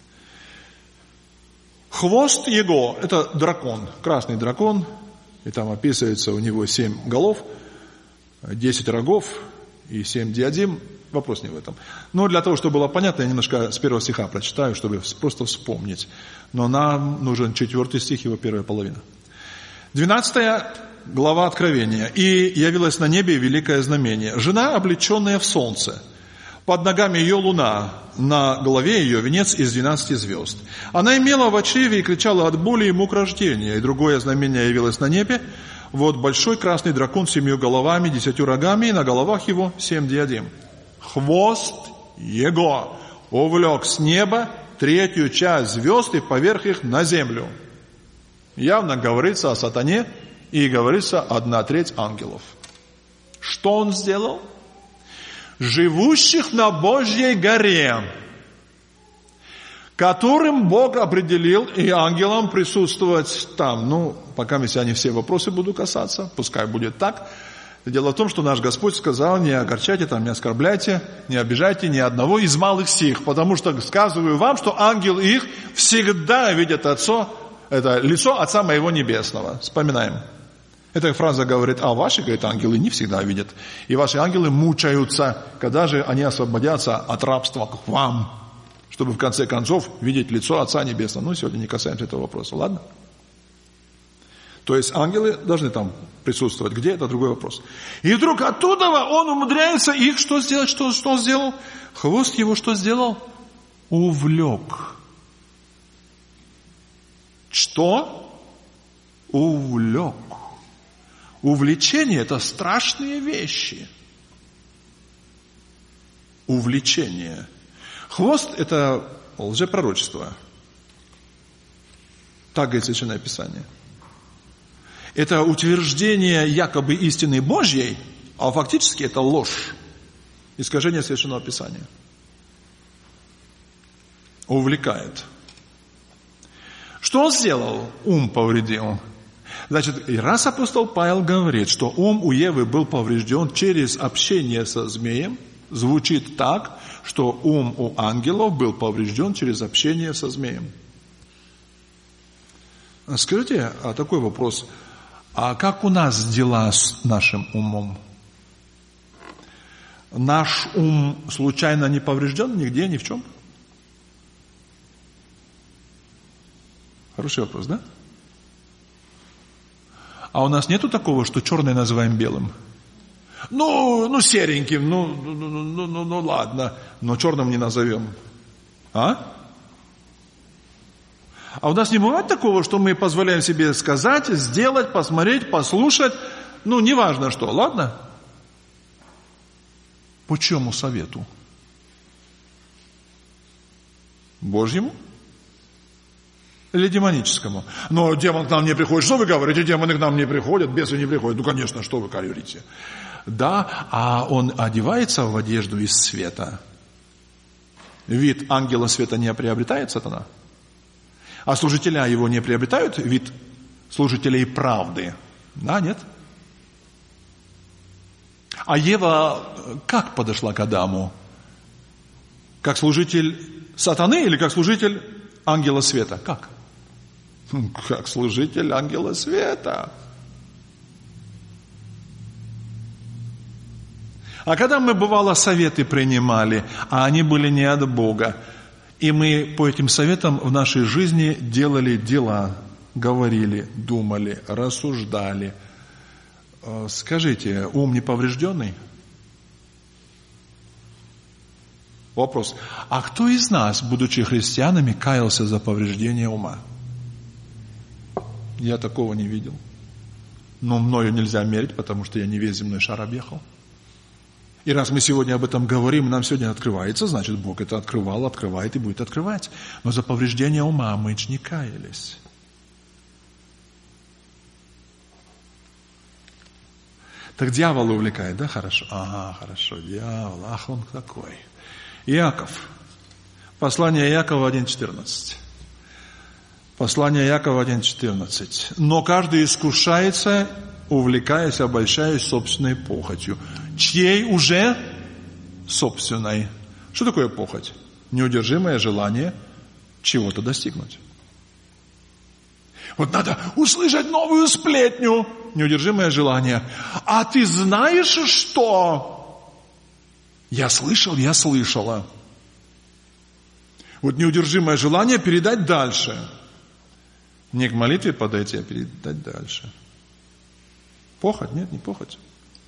Хвост его, это дракон, красный дракон, и там описывается у него семь голов, десять рогов и семь диадим. Вопрос не в этом. Но для того, чтобы было понятно, я немножко с первого стиха прочитаю, чтобы просто вспомнить. Но нам нужен четвертый стих, его первая половина. Двенадцатая глава Откровения. «И явилось на небе великое знамение. Жена, облеченная в солнце. Под ногами ее луна, на голове ее венец из двенадцати звезд. Она имела в чреве и кричала от боли и мук рождения. И другое знамение явилось на небе. Вот большой красный дракон с семью головами, десятью рогами, и на головах его семь диадим. Хвост его увлек с неба третью часть звезд и поверх их на землю». Явно говорится о сатане и говорится одна треть ангелов. Что он сделал? Живущих на Божьей горе, которым Бог определил и ангелам присутствовать там. Ну, пока я не все вопросы буду касаться, пускай будет так. Дело в том, что наш Господь сказал, не огорчайте, там, не оскорбляйте, не обижайте ни одного из малых сих, потому что сказываю вам, что ангел их всегда видит Отцо, это лицо Отца моего Небесного. Вспоминаем. Эта фраза говорит, а ваши, говорит, ангелы не всегда видят. И ваши ангелы мучаются, когда же они освободятся от рабства к вам, чтобы в конце концов видеть лицо Отца Небесного. Ну, сегодня не касаемся этого вопроса, ладно? То есть ангелы должны там присутствовать. Где? Это другой вопрос. И вдруг оттуда он умудряется их что сделать? Что, что он сделал? Хвост его что сделал? Увлек. Что? Увлек. Увлечение – это страшные вещи. Увлечение. Хвост – это лжепророчество. Так говорит Священное Писание. Это утверждение якобы истины Божьей, а фактически это ложь. Искажение Священного Писания. Увлекает. Что он сделал? Ум повредил. Значит, и раз апостол Павел говорит, что ум у Евы был поврежден через общение со змеем, звучит так, что ум у ангелов был поврежден через общение со змеем. Скажите, а такой вопрос, а как у нас дела с нашим умом? Наш ум случайно не поврежден нигде, ни в чем? Хороший вопрос, да? А у нас нету такого, что черное называем белым? Ну, ну сереньким, ну, ну, ну, ну, ну ладно, но черным не назовем. А? А у нас не бывает такого, что мы позволяем себе сказать, сделать, посмотреть, послушать, ну, неважно что, ладно? По чему совету? Божьему? Или демоническому? Но демон к нам не приходит. Что вы говорите? Демоны к нам не приходят, бесы не приходят. Ну, конечно, что вы говорите? Да, а он одевается в одежду из света. Вид ангела света не приобретает сатана? А служителя его не приобретают вид служителей правды? Да, нет? А Ева как подошла к Адаму? Как служитель сатаны или как служитель ангела света? Как? Как служитель ангела света. А когда мы, бывало, советы принимали, а они были не от Бога, и мы по этим советам в нашей жизни делали дела, говорили, думали, рассуждали. Скажите, ум не поврежденный? Вопрос. А кто из нас, будучи христианами, каялся за повреждение ума? Я такого не видел. Но мною нельзя мерить, потому что я не весь земной шар объехал. И раз мы сегодня об этом говорим, нам сегодня открывается, значит, Бог это открывал, открывает и будет открывать. Но за повреждение ума мы не каялись. Так дьявол увлекает, да, хорошо? Ага, хорошо, дьявол, ах, он такой. Иаков. Послание Иакова один четырнадцать. Послание Иакова один четырнадцать. Но каждый искушается, увлекаясь, обольщаясь собственной похотью. Чьей уже? Собственной. Что такое похоть? Неудержимое желание чего-то достигнуть. Вот надо услышать новую сплетню. Неудержимое желание. А ты знаешь, что? Я слышал, я слышала. Вот неудержимое желание передать дальше. Не к молитве подойти, а передать дальше. Похоть? Нет, не похоть.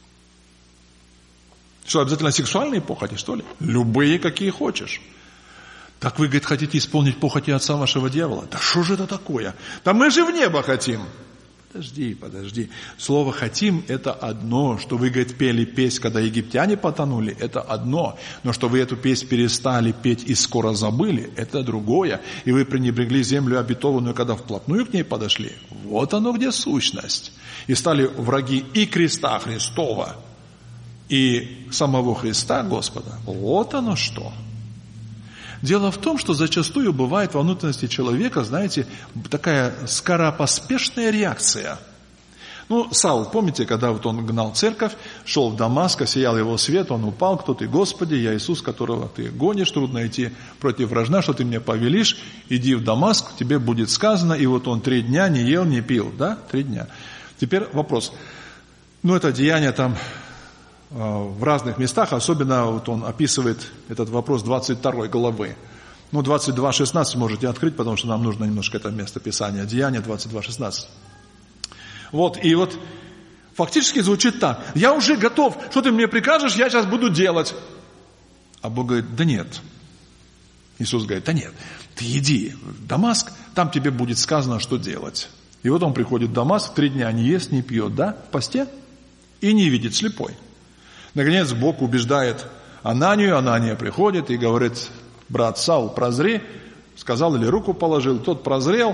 Что, обязательно сексуальные похоти, что ли? Любые, какие хочешь. Так вы, говорит, хотите исполнить похоти отца вашего дьявола? Да что же это такое? Да мы же в небо хотим. Подожди, подожди. Слово «хотим» — это одно. Что вы, говорит, пели песнь, когда египтяне потонули, это одно. Но что вы эту песнь перестали петь и скоро забыли, это другое. И вы пренебрегли землю обетованную, когда вплотную к ней подошли. Вот оно где сущность. И стали враги и креста Христова, и самого Христа Господа. Вот оно что. Дело в том, что зачастую бывает во внутренности человека, знаете, такая скоропоспешная реакция. Ну, Саул, помните, когда вот он гнал церковь, шел в Дамаск, сиял его свет, он упал, кто ты, Господи, я Иисус, которого ты гонишь, трудно идти против вражда, что ты мне повелишь, иди в Дамаск, тебе будет сказано, и вот он три дня не ел, не пил, да, три дня. Теперь вопрос, ну, это деяние там в разных местах, особенно вот он описывает этот вопрос двадцать второй главы. Ну, двадцать два шестнадцать можете открыть, потому что нам нужно немножко это место Писания. Деяния двадцать два шестнадцать. Вот, и вот фактически звучит так. Я уже готов, что ты мне прикажешь, я сейчас буду делать. А Бог говорит, да нет. Иисус говорит, да нет, ты иди в Дамаск, там тебе будет сказано, что делать. И вот он приходит в Дамаск, три дня не ест, не пьет, да, в посте, и не видит, слепой. Наконец Бог убеждает Ананию, Анания приходит и говорит, брат Саул, прозри, сказал или руку положил, тот прозрел.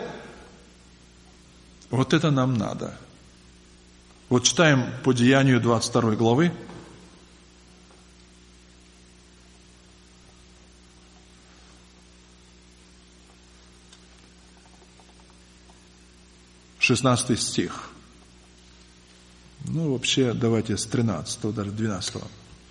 Вот это нам надо. Вот читаем по Деянию двадцать второй главы. шестнадцатый стих. Ну, вообще, давайте с тринадцатого, даже двенадцатого.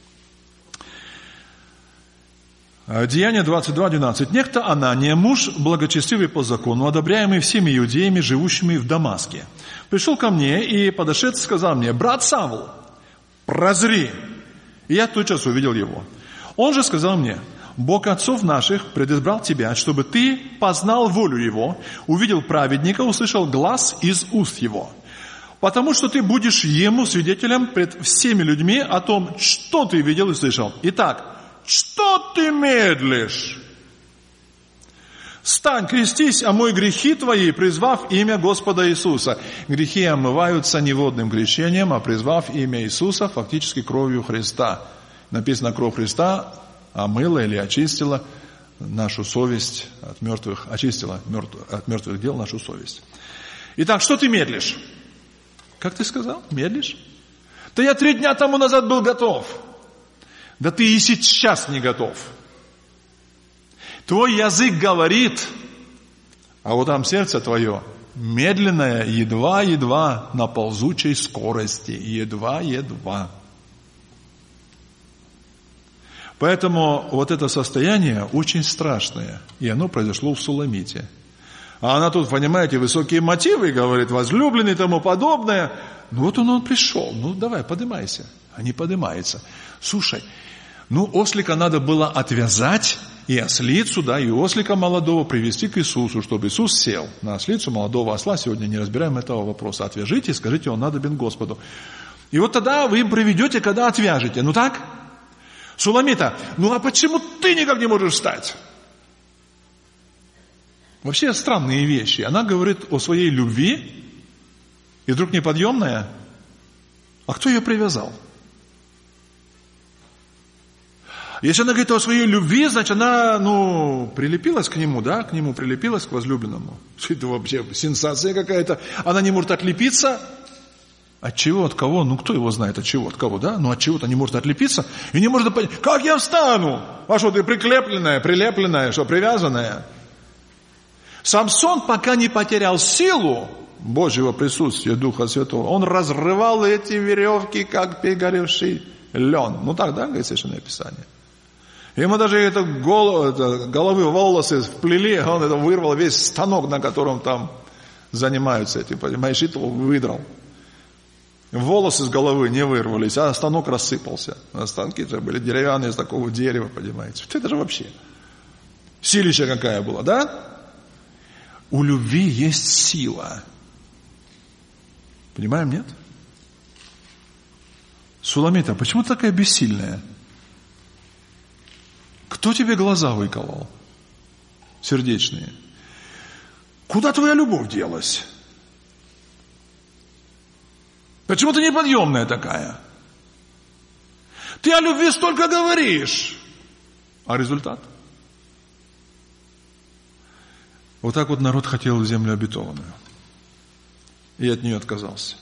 Деяние двадцать два двенадцать. Некто Анания, муж благочестивый по закону, одобряемый всеми иудеями, живущими в Дамаске, пришел ко мне и, подошед, сказал мне, брат Савл, прозри. И я тотчас увидел его. Он же сказал мне, Бог отцов наших предизбрал тебя, чтобы ты познал волю его, увидел праведника, услышал глас из уст его. Потому что ты будешь ему свидетелем пред всеми людьми о том, что ты видел и слышал. Итак, что ты медлишь? Встань, крестись, омой грехи твои, призвав имя Господа Иисуса. Грехи омываются не водным крещением, а призвав имя Иисуса, фактически кровью Христа. Написано, кровь Христа омыла или очистила нашу совесть от мертвых, очистила от мертвых дел нашу совесть. Итак, что ты медлишь? Как ты сказал? Медлишь? Да я три дня тому назад был готов. Да ты и сейчас не готов. Твой язык говорит, а вот там сердце твое медленное, едва-едва на ползучей скорости. Едва-едва. Поэтому вот это состояние очень страшное. И оно произошло в Суламите. А она тут, понимаете, высокие мотивы, говорит, возлюбленный и тому подобное. Ну вот он, он пришел. Ну давай, поднимайся. А не поднимается. Слушай, ну ослика надо было отвязать, и ослицу, да, и ослика молодого привести к Иисусу, чтобы Иисус сел на ослицу молодого осла. Сегодня не разбираем этого вопроса. Отвяжите и скажите, он надобен Господу. И вот тогда вы им приведете, когда отвяжете. Ну так? Суламита, ну а почему ты никак не можешь встать? Вообще странные вещи. Она говорит о своей любви, и вдруг неподъемная. А кто ее привязал? Если она говорит о своей любви, значит, она, ну, прилепилась к нему, да, к нему прилепилась, к возлюбленному. Это вообще сенсация какая-то. Она не может отлепиться. От чего, от кого? Ну, кто его знает, от чего, от кого, да? Ну, от чего-то не может отлепиться и не может понять, как я встану? А что, ты прикрепленная, прилепленная, что, привязанная? Самсон, пока не потерял силу Божьего присутствия, Духа Святого, он разрывал эти веревки, как перегоревший лен. Ну, так, да, говорит Священное Писание? Ему даже это голову, это, головы волосы вплели, он это вырвал, весь станок, на котором там занимаются этим, понимаешь, и то выдрал. Волосы с головы не вырвались, а станок рассыпался. А станки же были деревянные, из такого дерева, понимаете. Вот это же вообще силища какая была, да? У любви есть сила. Понимаем, нет? Суламита, почему ты такая бессильная? Кто тебе глаза выколол? Сердечные. Куда твоя любовь делась? Почему ты неподъемная такая? Ты о любви столько говоришь. А результат? Вот так вот народ хотел землю обетованную. И от нее отказался.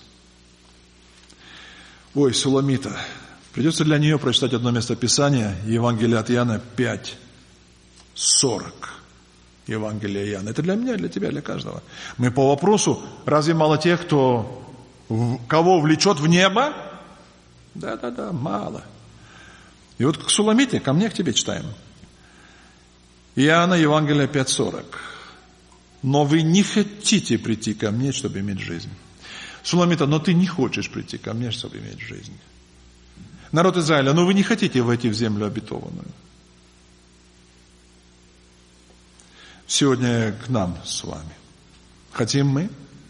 Ой, Суламита. Придется для нее прочитать одно место Писания, Евангелие от Иоанна пять сорок. Евангелие Иоанна. Это для меня, для тебя, для каждого. Мы по вопросу, разве мало тех, кто... Кого влечет в небо? Да-да-да, мало. И вот к Суламите, ко мне, к тебе читаем. Иоанна, Евангелие пять сорок. Но вы не хотите прийти ко мне, чтобы иметь жизнь. Суламита, но ты не хочешь прийти ко мне, чтобы иметь жизнь. Народ Израиля, но вы не хотите войти в землю обетованную. Сегодня к нам с вами. Хотим мы?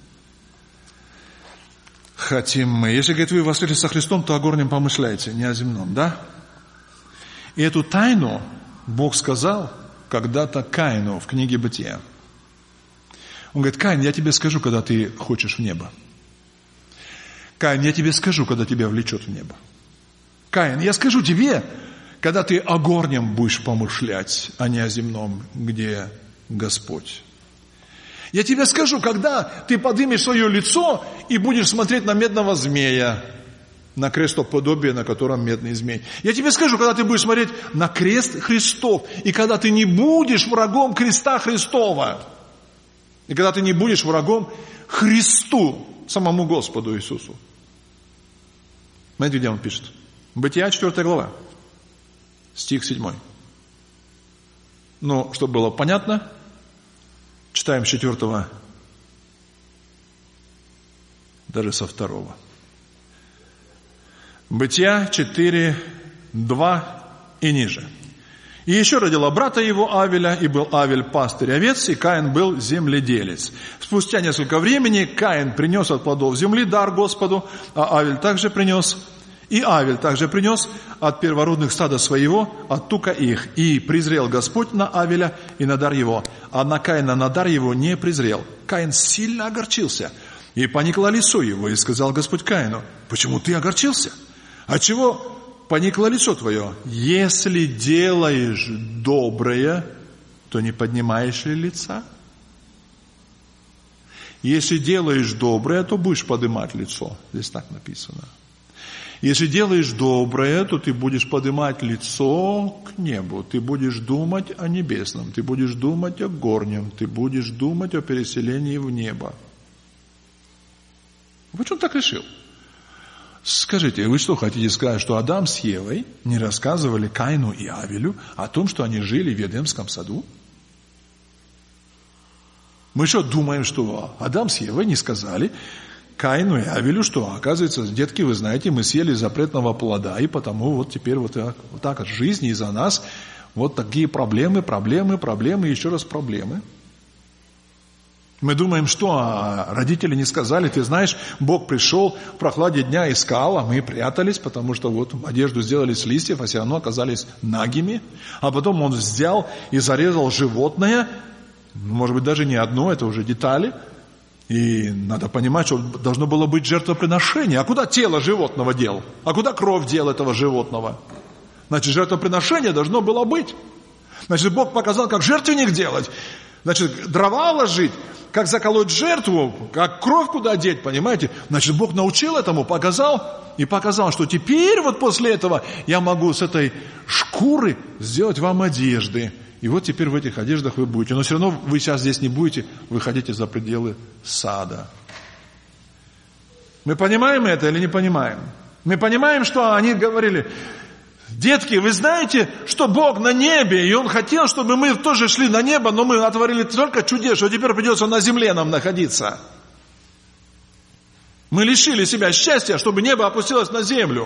Хотим мы. Если, говорит, вы воскресли со Христом, то о горнем помышляете, не о земном, да? И эту тайну Бог сказал когда-то Каину в книге Бытия. Он говорит, Каин, я тебе скажу, когда ты хочешь в небо. Каин, я тебе скажу, когда тебя влечет в небо. Каин, я скажу тебе, когда ты о горнем будешь помышлять, а не о земном, где Господь. Я тебе скажу, когда ты поднимешь свое лицо и будешь смотреть на медного змея, на крестоподобие, на котором медный змей. Я тебе скажу, когда ты будешь смотреть на крест Христов, и когда ты не будешь врагом креста Христова, и когда ты не будешь врагом Христу, самому Господу Иисусу. Смотрите, где он пишет. Бытия, четвёртая глава, стих седьмой. Ну, чтобы было понятно, читаем с четвертого, даже со второго. Бытия четыре, два и ниже. И еще родила брата его Авеля, и был Авель пастырь овец, и Каин был земледелец. Спустя несколько времени Каин принес от плодов земли дар Господу, а Авель также принес, и Авель также принес от первородных стада своего, от тука их. И презрел Господь на Авеля и на дар его, а на Каина на дар его не презрел. Каин сильно огорчился, и поникло лицо его, и сказал Господь Каину, почему ты огорчился? Отчего поникло лицо твое? Если делаешь доброе, то не поднимаешь ли лица? Если делаешь доброе, то будешь поднимать лицо. Здесь так написано. Если делаешь доброе, то ты будешь поднимать лицо к небу. Ты будешь думать о небесном, ты будешь думать о горнем, ты будешь думать о переселении в небо. Почему так решил? Скажите, вы что, хотите сказать, что Адам с Евой не рассказывали Каину и Авелю о том, что они жили в Едемском саду? Мы что, думаем, что Адам с Евой не сказали Каину и Авелю, что, оказывается, детки, вы знаете, мы съели запретного плода, и потому вот теперь вот так, вот так от жизни из-за нас вот такие проблемы, проблемы, проблемы, еще раз проблемы. Мы думаем, что а родители не сказали, ты знаешь, Бог пришел в прохладе дня, искал, а мы прятались, потому что вот одежду сделали с листьев, а все равно оказались нагими. А потом Он взял и зарезал животное, может быть, даже не одно, это уже детали. И надо понимать, что должно было быть жертвоприношение. А куда тело животного дел? А куда кровь дел этого животного? Значит, жертвоприношение должно было быть. Значит, Бог показал, как жертвенник делать. Значит, дрова ложить, как заколоть жертву, как кровь куда деть, понимаете? Значит, Бог научил этому, показал и показал, что теперь вот после этого я могу с этой шкуры сделать вам одежды. И вот теперь в этих одеждах вы будете. Но все равно вы сейчас здесь не будете, выходите за пределы сада. Мы понимаем это или не понимаем? Мы понимаем, что они говорили: детки, вы знаете, что Бог на небе, и Он хотел, чтобы мы тоже шли на небо, но мы отворили столько чудес, что теперь придется на земле нам находиться. Мы лишили себя счастья, чтобы небо опустилось на землю.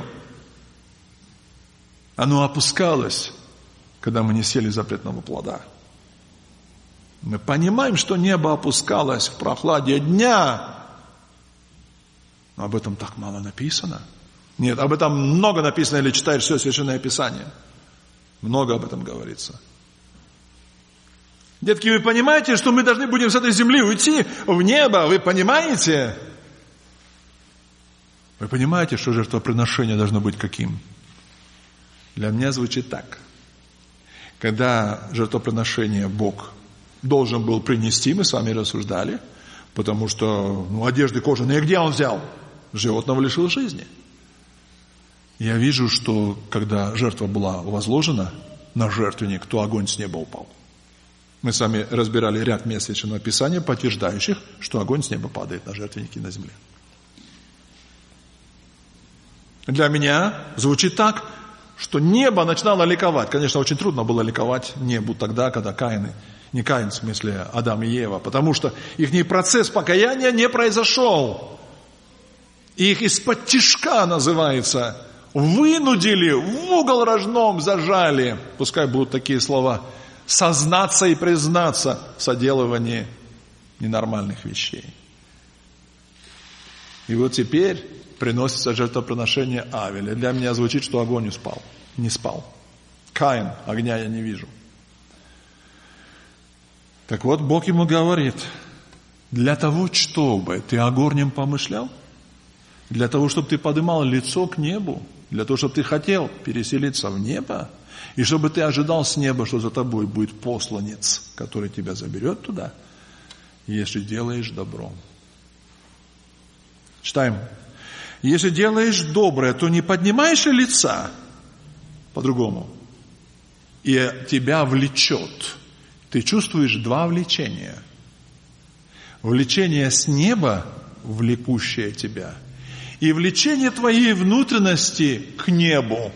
Оно опускалось, когда мы не съели запретного плода. Мы понимаем, что небо опускалось в прохладе дня. Но об этом так мало написано. Нет, об этом много написано, или читаешь все Священное Писание. Много об этом говорится. Детки, вы понимаете, что мы должны будем с этой земли уйти в небо? Вы понимаете? Вы понимаете, что жертвоприношение должно быть каким? Для меня звучит так. Когда жертвоприношение Бог должен был принести, мы с вами рассуждали, потому что ну, одежды кожаные, где Он взял? Животного лишил жизни. Я вижу, что когда жертва была возложена на жертвенник, то огонь с неба упал. Мы с вами разбирали ряд мест Священного Писания, подтверждающих, что огонь с неба падает на жертвенники на земле. Для меня звучит так, что небо начинало ликовать. Конечно, очень трудно было ликовать небу тогда, когда Каин, не Каин, в смысле Адам и Ева, потому что их процесс покаяния не произошел. Их из-под тишка, называется, вынудили, в угол рожном зажали, пускай будут такие слова, сознаться и признаться в соделывании ненормальных вещей. И вот теперь приносится жертвоприношение Авеля. Для меня звучит, что огонь спал. Не спал. Каин, огня я не вижу. Так вот, Бог ему говорит: для того, чтобы ты о горнем помышлял, для того, чтобы ты поднимал лицо к небу, для того, чтобы ты хотел переселиться в небо, и чтобы ты ожидал с неба, что за тобой будет посланец, который тебя заберет туда, если делаешь добро. Читаем. Если делаешь доброе, то не поднимаешь ли лица? По-другому. И тебя влечет. Ты чувствуешь два влечения. Влечение с неба, влекущее тебя, и влечение твоей внутренности к небу.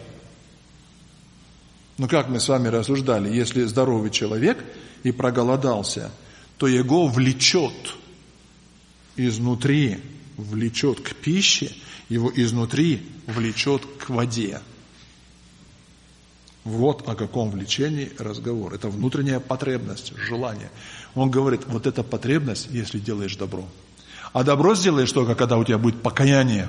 Ну, как мы с вами рассуждали, если здоровый человек и проголодался, то его влечет изнутри, влечет к пище, его изнутри влечет к воде. Вот о каком влечении разговор. Это внутренняя потребность, желание. Он говорит, вот эта потребность, если делаешь добро. А добро сделаешь только, когда у тебя будет покаяние.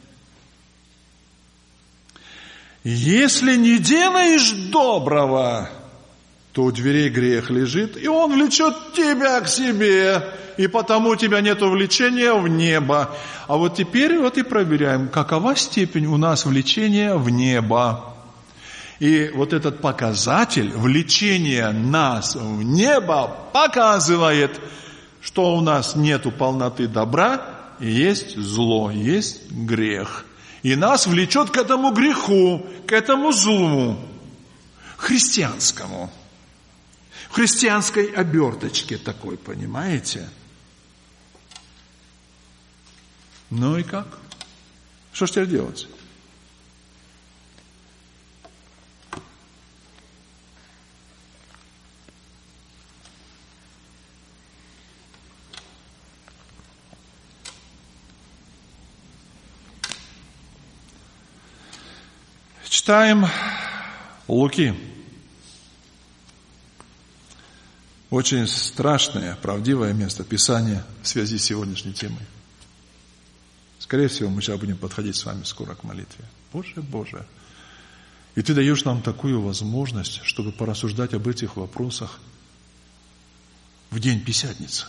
Если не делаешь доброго, то у дверей грех лежит, и он влечет тебя к себе, и потому у тебя нет влечения в небо. А вот теперь вот и проверяем, какова степень у нас влечения в небо. И вот этот показатель влечения нас в небо показывает, что у нас нету полноты добра, и есть зло, есть грех. И нас влечет к этому греху, к этому злу, христианскому. В христианской оберточке такой, понимаете? Ну и как? Что ж теперь делать? Читаем Луки. Очень страшное, правдивое место Писания в связи с сегодняшней темой. Скорее всего, мы сейчас будем подходить с вами скоро к молитве. Боже, Боже. И Ты даешь нам такую возможность, чтобы порассуждать об этих вопросах в день Пятидесятницы.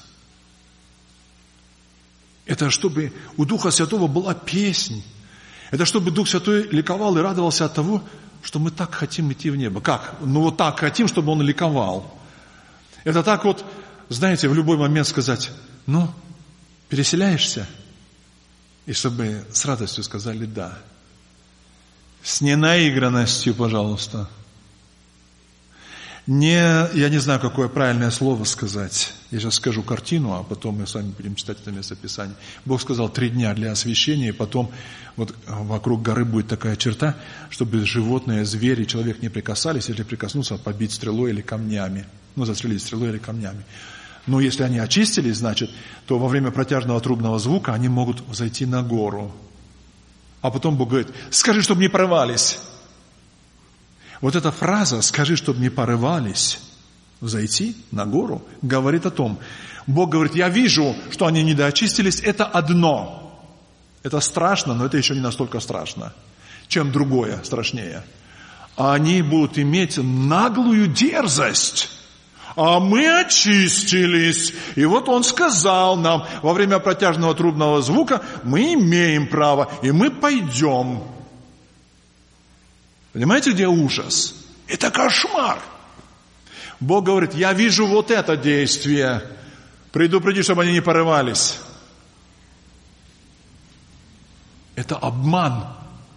Это чтобы у Духа Святого была песнь. Это чтобы Дух Святой ликовал и радовался от того, что мы так хотим идти в небо. Как? Ну вот так хотим, чтобы Он ликовал. Это так вот, знаете, в любой момент сказать, ну, переселяешься? И чтобы с радостью сказали «да». С ненаигранностью, пожалуйста. Не, я не знаю, какое правильное слово сказать. Я сейчас скажу картину, а потом мы с вами будем читать это место Писания. Бог сказал три дня для освящения, и потом вот вокруг горы будет такая черта, чтобы животные, звери, человек не прикасались, если прикоснуться, побить стрелой или камнями. Ну, застрелить стрелой или камнями. Но если они очистились, значит, то во время протяжного трубного звука они могут зайти на гору. А потом Бог говорит, скажи, чтобы не порывались. Вот эта фраза «скажи, чтобы не порывались», зайти на гору, говорит о том. Бог говорит, я вижу, что они недоочистились, это одно. Это страшно, но это еще не настолько страшно, чем другое страшнее. Они будут иметь наглую дерзость. А мы очистились. И вот Он сказал нам, во время протяжного трубного звука, мы имеем право, и мы пойдем. Понимаете, где ужас? Это кошмар. Бог говорит, я вижу вот это действие. Предупреди, чтобы они не порывались. Это обман.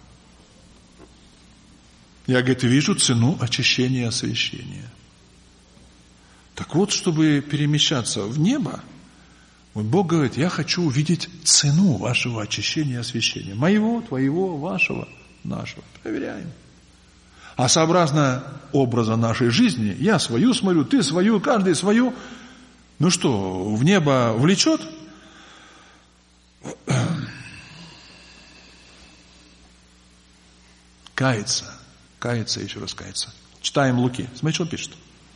Я, говорит, вижу цену очищения и освящения. Так вот, чтобы перемещаться в небо, вот Бог говорит, я хочу увидеть цену вашего очищения и освящения. Моего, твоего, вашего, нашего. Проверяем. А сообразно образа нашей жизни, я свою смотрю, ты свою, каждый свою. Ну что, в небо влечет? Каяться. Каяться, еще раз каяться. Читаем Луки. Смотрите, что он пишет.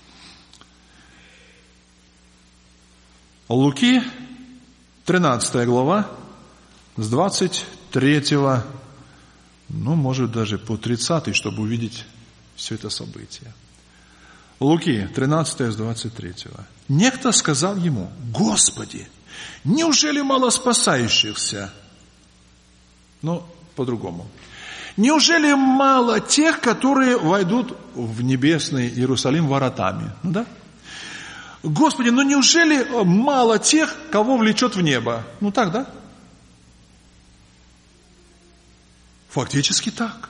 Луки, тринадцатая глава, с двадцать третьего, ну, может, даже по тридцатый, чтобы увидеть все это событие. Луки, тринадцатая, с двадцать третьего. Некто сказал ему, Господи, неужели мало спасающихся? Ну, по-другому. Неужели мало тех, которые войдут в небесный Иерусалим воротами? Ну да? Господи, ну неужели мало тех, кого влечет в небо? Ну так, да? Фактически так.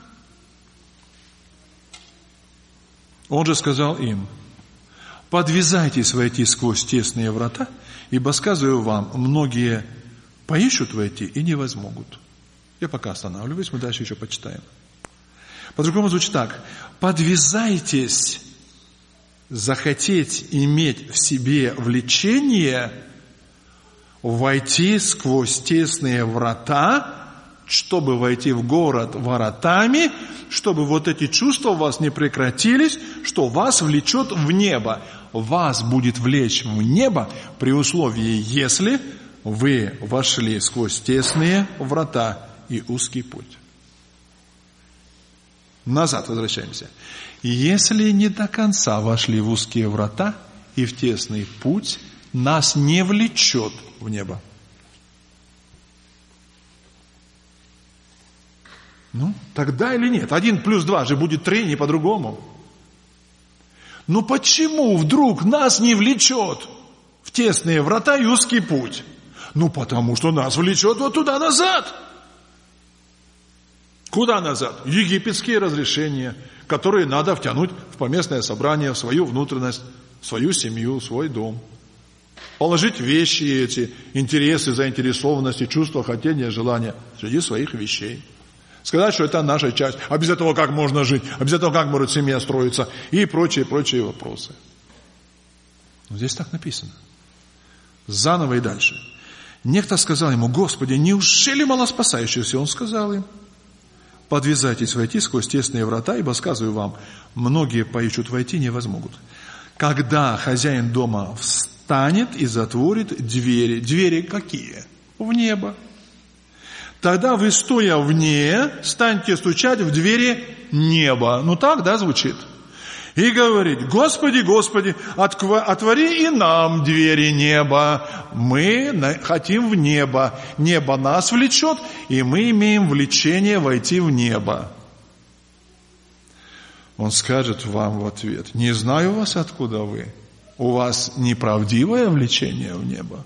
Он же сказал им, подвязайтесь войти сквозь тесные врата, ибо, сказываю вам, многие поищут войти и не возмогут. Я пока останавливаюсь, мы дальше еще почитаем. По-другому звучит так. Подвязайтесь захотеть иметь в себе влечение, войти сквозь тесные врата, чтобы войти в город воротами, чтобы вот эти чувства у вас не прекратились, что вас влечет в небо. Вас будет влечь в небо при условии, если вы вошли сквозь тесные врата и узкий путь. Назад возвращаемся. Если не до конца вошли в узкие врата и в тесный путь, нас не влечет в небо. Ну, тогда или нет? Один плюс два же будет три, не по-другому. Но почему вдруг нас не влечет в тесные врата и узкий путь? Ну, потому что нас влечет вот туда назад. Куда назад? Египетские разрешения, которые надо втянуть в поместное собрание, в свою внутренность, в свою семью, в свой дом. Положить вещи эти, интересы, заинтересованности, чувства, хотения, желания среди своих вещей. Сказать, что это наша часть. А без этого как можно жить? А без этого как может семья строиться? И прочие, прочие вопросы. Но здесь так написано. Заново и дальше. Некто сказал ему: Господи, неужели мало спасающихся? Он сказал им: подвязайтесь войти сквозь тесные врата, ибо, сказываю вам, многие поищут войти, не возмогут. Когда хозяин дома встанет и затворит двери. Двери какие? В небо. Тогда вы, стоя вне, станьте стучать в двери неба. Ну так, да, звучит? И говорить: Господи, Господи, отвори и нам двери неба. Мы хотим в небо. Небо нас влечет, и мы имеем влечение войти в небо. Он скажет вам в ответ: не знаю вас, откуда вы. У вас неправдивое влечение в небо.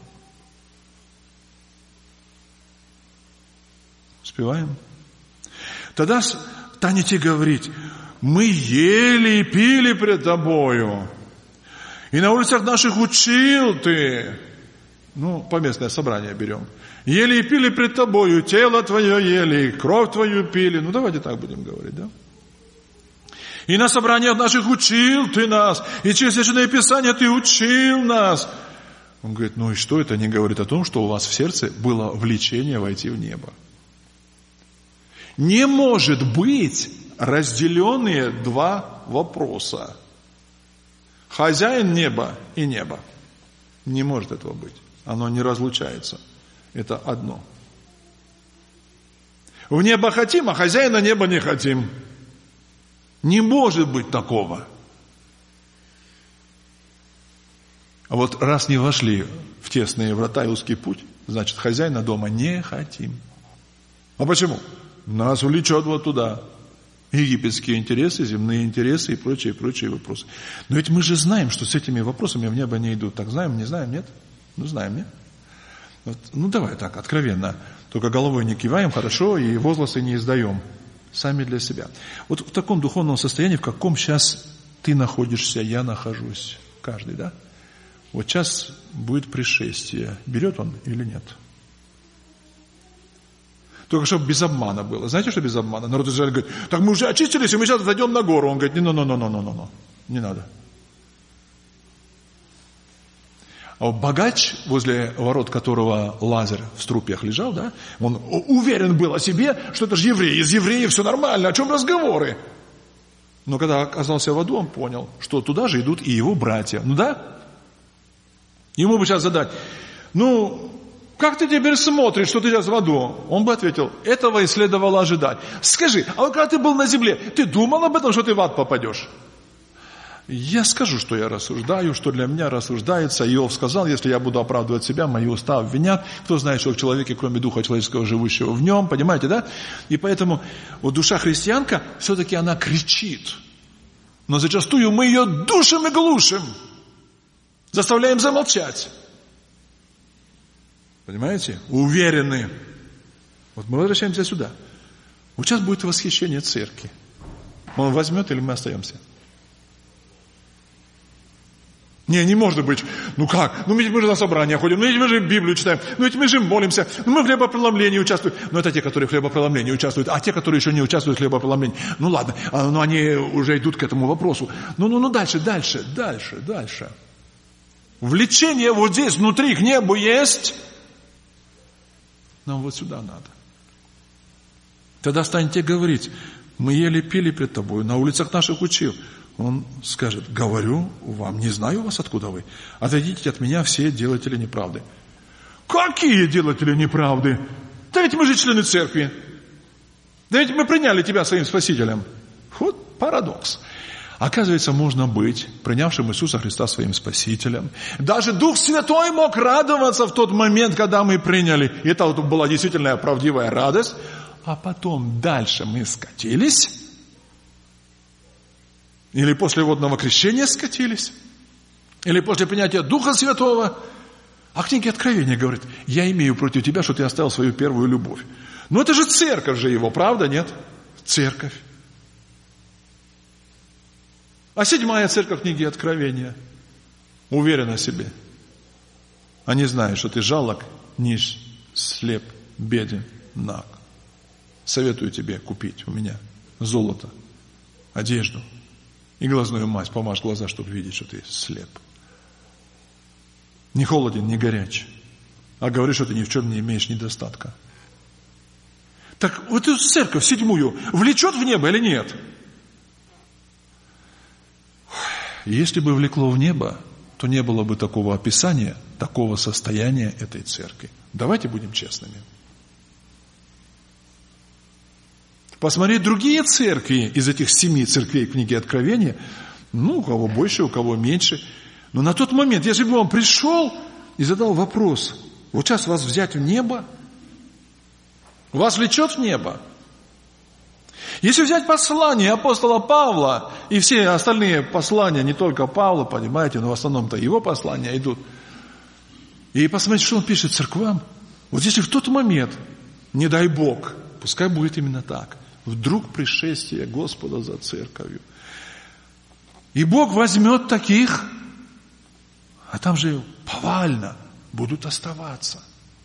Успеваем? Тогда станете говорить: мы ели и пили пред тобою, и на улицах наших учил ты. Ну, поместное собрание берем. Ели и пили пред тобою, тело твое ели, и кровь твою пили. Ну, давайте так будем говорить, да? И на собраниях наших учил ты нас, и через Священное Писание ты учил нас. Он говорит: ну и что это не говорит о том, что у вас в сердце было влечение войти в небо? Не может быть разделенные два вопроса. Хозяин неба и небо. Не может этого быть. Оно не разлучается. Это одно. В небо хотим, а хозяина неба не хотим. Не может быть такого. А вот раз не вошли в тесные врата и узкий путь, значит, хозяина дома не хотим. А почему? Нас влечет вот туда. Египетские интересы, земные интересы и прочие, прочие вопросы. Но ведь мы же знаем, что с этими вопросами в небо не идут. Так знаем, не знаем, нет? Ну, знаем, нет? Вот, ну, давай так, откровенно. Только головой не киваем, хорошо, и возгласы не издаем. Сами для себя. Вот в таком духовном состоянии, в каком сейчас ты находишься, я нахожусь. Каждый, да? Вот сейчас будет пришествие. Берет он или нет? Только чтобы без обмана было. Знаете, что без обмана? Народ Израиля говорит: так мы уже очистились, и мы сейчас зайдем на гору. Он говорит: не, ну, ну, ну, ну, ну, ну, не надо. А вот богач, возле ворот которого Лазарь в струпьях лежал, да, он уверен был о себе, что это же евреи, из евреев все нормально, о чем разговоры? Но когда оказался в аду, он понял, что туда же идут и его братья. Ну да? Ему бы сейчас задать: ну, как ты теперь смотришь, что ты сейчас в аду? Он бы ответил: этого и следовало ожидать. Скажи, а вот когда ты был на земле, ты думал об этом, что ты в ад попадешь? Я скажу, что я рассуждаю, что для меня рассуждается. Иов сказал: если я буду оправдывать себя, мои уста обвинят. Кто знает, что в человеке, кроме духа человеческого, живущего в нем. Понимаете, да? И поэтому вот душа христианка, все-таки она кричит. Но зачастую мы ее душим и глушим. Заставляем замолчать. Понимаете? Уверены. Вот мы возвращаемся сюда. Вот сейчас будет восхищение церкви. Он возьмет или мы остаемся? Не, не может быть. Ну как? Ну ведь мы же на собрания ходим, ну ведь мы же Библию читаем, ну ведь мы же молимся, ну мы в хлебопреломлении участвуем. Ну это те, которые в хлебопреломлении участвуют, а те, которые еще не участвуют в хлебопреломлении. Ну ладно, ну они уже идут к этому вопросу. Ну, ну, ну дальше, дальше, дальше, дальше. Влечение вот здесь, внутри, к небу есть. Нам вот сюда надо. Тогда станете говорить: мы ели, пили пред тобой, на улицах наших учил. Он скажет: говорю вам, не знаю вас, откуда вы. Отойдите от меня все делатели неправды. Какие делатели неправды? Да ведь мы же члены церкви. Да ведь мы приняли тебя своим спасителем. Вот парадокс. Оказывается, можно быть принявшим Иисуса Христа своим спасителем. Даже Дух Святой мог радоваться в тот момент, когда мы приняли. И это вот была действительно правдивая радость. а потом дальше мы скатились? Или после водного крещения скатились? Или после принятия Духа Святого? А книга Откровения говорит, я имею против тебя, что ты оставил свою первую любовь. Но это же церковь же его, правда, нет? Церковь. А седьмая церковь книги Откровения уверена в себе. Они знают, что ты жалок, нищ, слеп, беден, наг. Советую тебе купить у меня золото, одежду и глазную мазь. Помажь глаза, чтобы видеть, что ты слеп. Не холоден, не горяч. А говоришь, что ты ни в чем не имеешь недостатка. Так вот эту церковь седьмую влечет в небо или нет? Если бы влекло в небо, то не было бы такого описания, такого состояния этой церкви. Давайте будем честными. Посмотреть другие церкви из этих семи церквей книги Откровения, ну, у кого больше, у кого меньше. Но на тот момент, если бы он пришел и задал вопрос, вот сейчас вас взять в небо, вас влечет в небо. Если взять послание апостола Павла и все остальные послания, не только Павла, понимаете, но в основном-то его послания идут, и посмотреть, что он пишет церквам, вот если в тот момент, не дай Бог, пускай будет именно так, вдруг пришествие Господа за церковью, и Бог возьмет таких, а там же повально будут оставаться.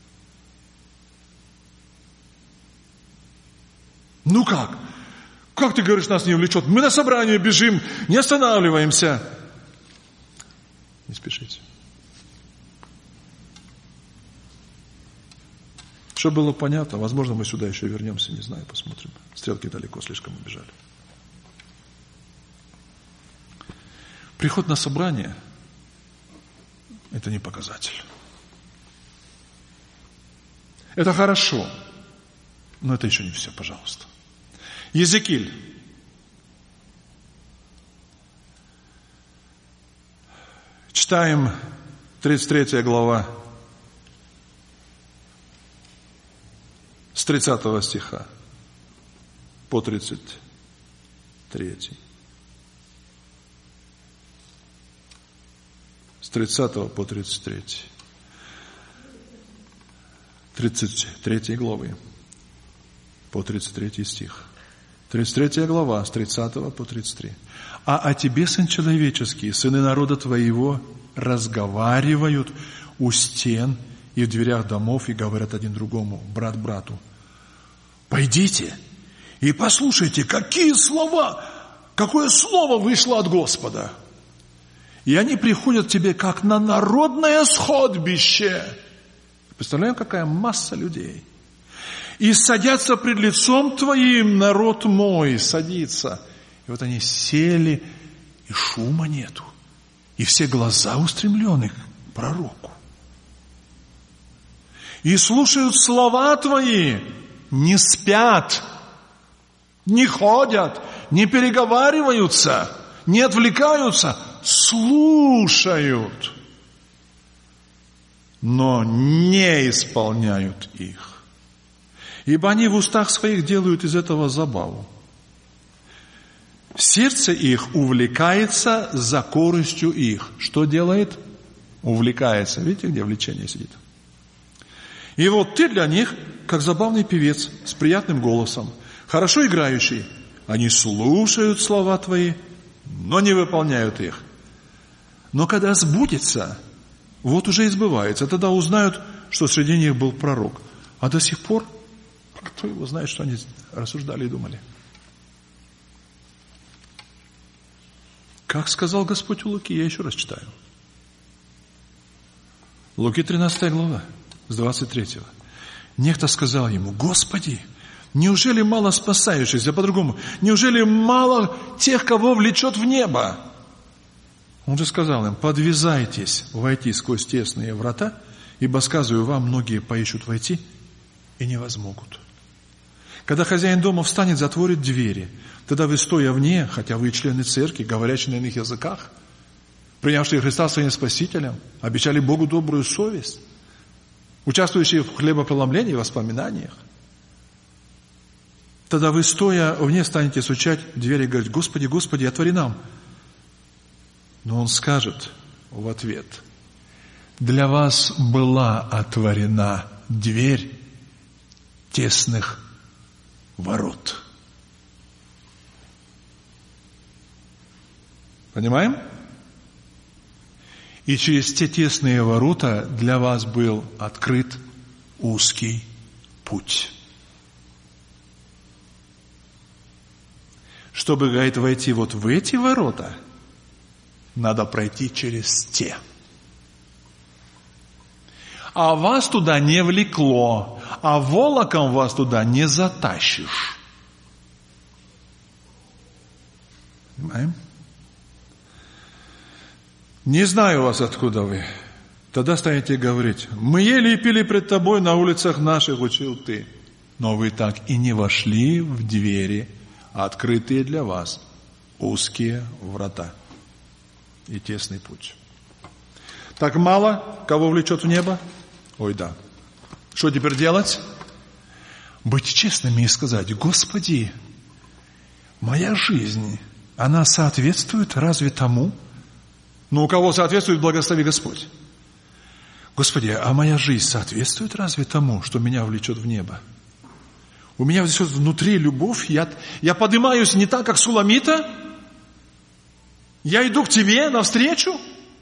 Ну как? Как ты говоришь, нас не влечет? Мы на собрание бежим, не останавливаемся. Не спешите. Чтобы было понятно, возможно, мы сюда еще вернемся, не знаю, посмотрим. Стрелки далеко слишком убежали. Приход на собрание – это не показатель. Это хорошо, но это еще не все, пожалуйста. Иезекииль. Читаем тридцать третья глава с тридцатого стиха по тридцать третий. С тридцатого по тридцать третий. тридцать третьей главы по тридцать третий стих. тридцать третья глава, с тридцатого по тридцать три. «А о тебе, сын человеческий, сыны народа твоего разговаривают у стен и в дверях домов и говорят один другому, брат брату, пойдите и послушайте, какие слова, какое слово вышло от Господа. И они приходят к тебе, как на народное сходбище». Представляем, какая масса людей. «И садятся пред лицом твоим, народ мой, садится». И вот они сели, и шума нету. И все глаза устремлены к пророку. «И слушают слова твои, не спят, не ходят, не переговариваются, не отвлекаются, слушают, но не исполняют их. Ибо они в устах своих делают из этого забаву. Сердце их увлекается за корыстью их». Что делает? Увлекается. Видите, где влечение сидит? «И вот ты для них, как забавный певец с приятным голосом, хорошо играющий. Они слушают слова твои, но не выполняют их. Но когда сбудется, вот уже и сбывается. Тогда узнают, что среди них был пророк. А до сих пор кто его знает, что они рассуждали и думали. Как сказал Господь у Луки, я еще раз читаю. Луки тринадцатая глава, с двадцать третьего. Некто сказал ему: Господи, неужели мало спасающихся, по-другому, неужели мало тех, кого влечет в небо? Он же сказал им: подвязайтесь войти сквозь тесные врата, ибо, сказываю вам, многие поищут войти и не возмогут. Когда хозяин дома встанет, затворит двери, тогда вы, стоя вне, хотя вы члены церкви, говорящие на иных языках, принявшие Христа своим Спасителем, обещали Богу добрую совесть, участвующие в хлебопреломлении и воспоминаниях, тогда вы, стоя вне, станете стучать в дверь и говорить: Господи, Господи, отвори нам. Но Он скажет в ответ: для вас была отворена дверь тесных ворот. Понимаем? И через те тесные ворота для вас был открыт узкий путь. Чтобы, говорит, войти вот в эти ворота, надо пройти через те. А вас туда не влекло, а волоком вас туда не затащишь. Понимаем? Не знаю вас, откуда вы. Тогда станете говорить: мы ели и пили пред тобой, на улицах наших учил ты. Но вы так и не вошли в двери, открытые для вас узкие врата и тесный путь. Так мало кого влечет в небо? Ой, да. Что теперь делать? Быть честными и сказать: Господи, моя жизнь, она соответствует разве тому? Ну, у кого соответствует, благослови Господь. Господи, а моя жизнь соответствует разве тому, что меня влечет в небо? У меня здесь внутри любовь, я, я поднимаюсь не так, как Суламита? Я иду к Тебе навстречу?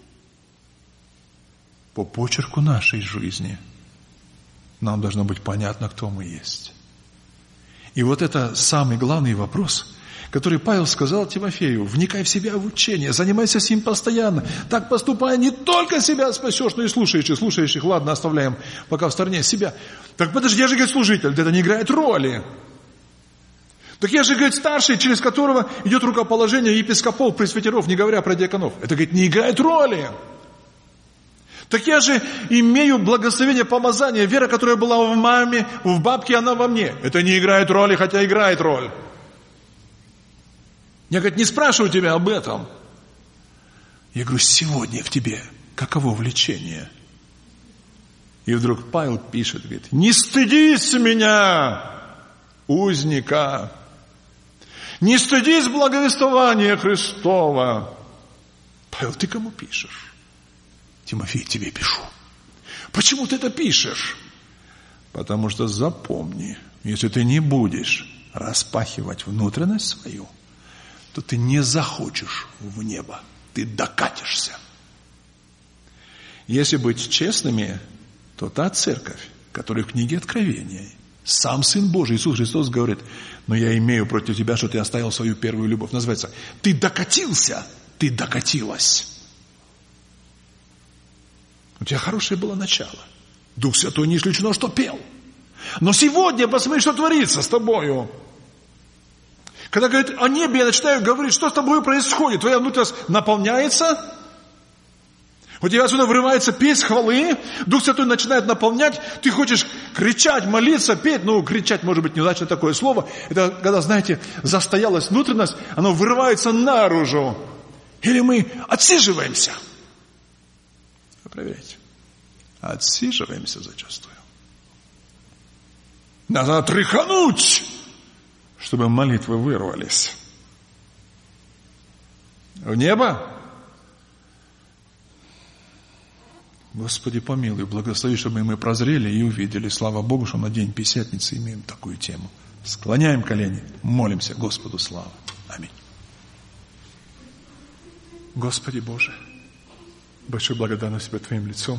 По почерку нашей жизни нам должно быть понятно, кто мы есть. И вот это самый главный вопрос, который Павел сказал Тимофею: вникай в себя в учение, занимайся с ним постоянно. Так поступая, не только себя спасешь, но и слушающих. Слушающих, ладно, оставляем пока в стороне себя. Так подожди, я же, говорит, служитель, это не играет роли. Так я же, говорит, старший, через которого идет рукоположение епископов, пресвитеров, не говоря про диаконов. Это, говорит, не играет роли. Так я же имею благословение помазания, вера, которая была в маме, в бабке, она во мне. Это не играет роли, хотя играет роль. Я, говорит, не спрашиваю тебя об этом. Я говорю: сегодня в тебе каково влечение? И вдруг Павел пишет, говорит: не стыдись меня, узника, не стыдись благовествования Христова. Павел, ты кому пишешь? Тимофей, тебе пишу. Почему ты это пишешь? Потому что запомни, если ты не будешь распахивать внутренность свою, то ты не захочешь в небо, ты докатишься. Если быть честными, то та церковь, которая в книге Откровения, сам Сын Божий Иисус Христос говорит: но я имею против тебя, что ты оставил свою первую любовь. Называется: ты докатился, ты докатилась. У тебя хорошее было начало. Дух Святой не исключено, что пел. Но сегодня посмотри, что творится с тобою. Когда говорит о небе, я начинаю говорить, что с тобой происходит. Твоя внутренность наполняется. У тебя отсюда вырывается песнь хвалы. Дух Святой начинает наполнять. Ты хочешь кричать, молиться, петь. Ну, кричать, может быть, неудачное такое слово. Это когда, знаете, застоялась внутренность, оно вырывается наружу. Или мы отсиживаемся. Вы проверяйте. Отсиживаемся зачастую. Надо отряхануть, чтобы молитвы вырвались. В небо? Господи, помилуй, благослови, чтобы мы прозрели и увидели. Слава Богу, что на день Пятидесятницы имеем такую тему. Склоняем колени, молимся Господу славы. Аминь. Господи Боже, большую благодарность Тебе Твоим лицом.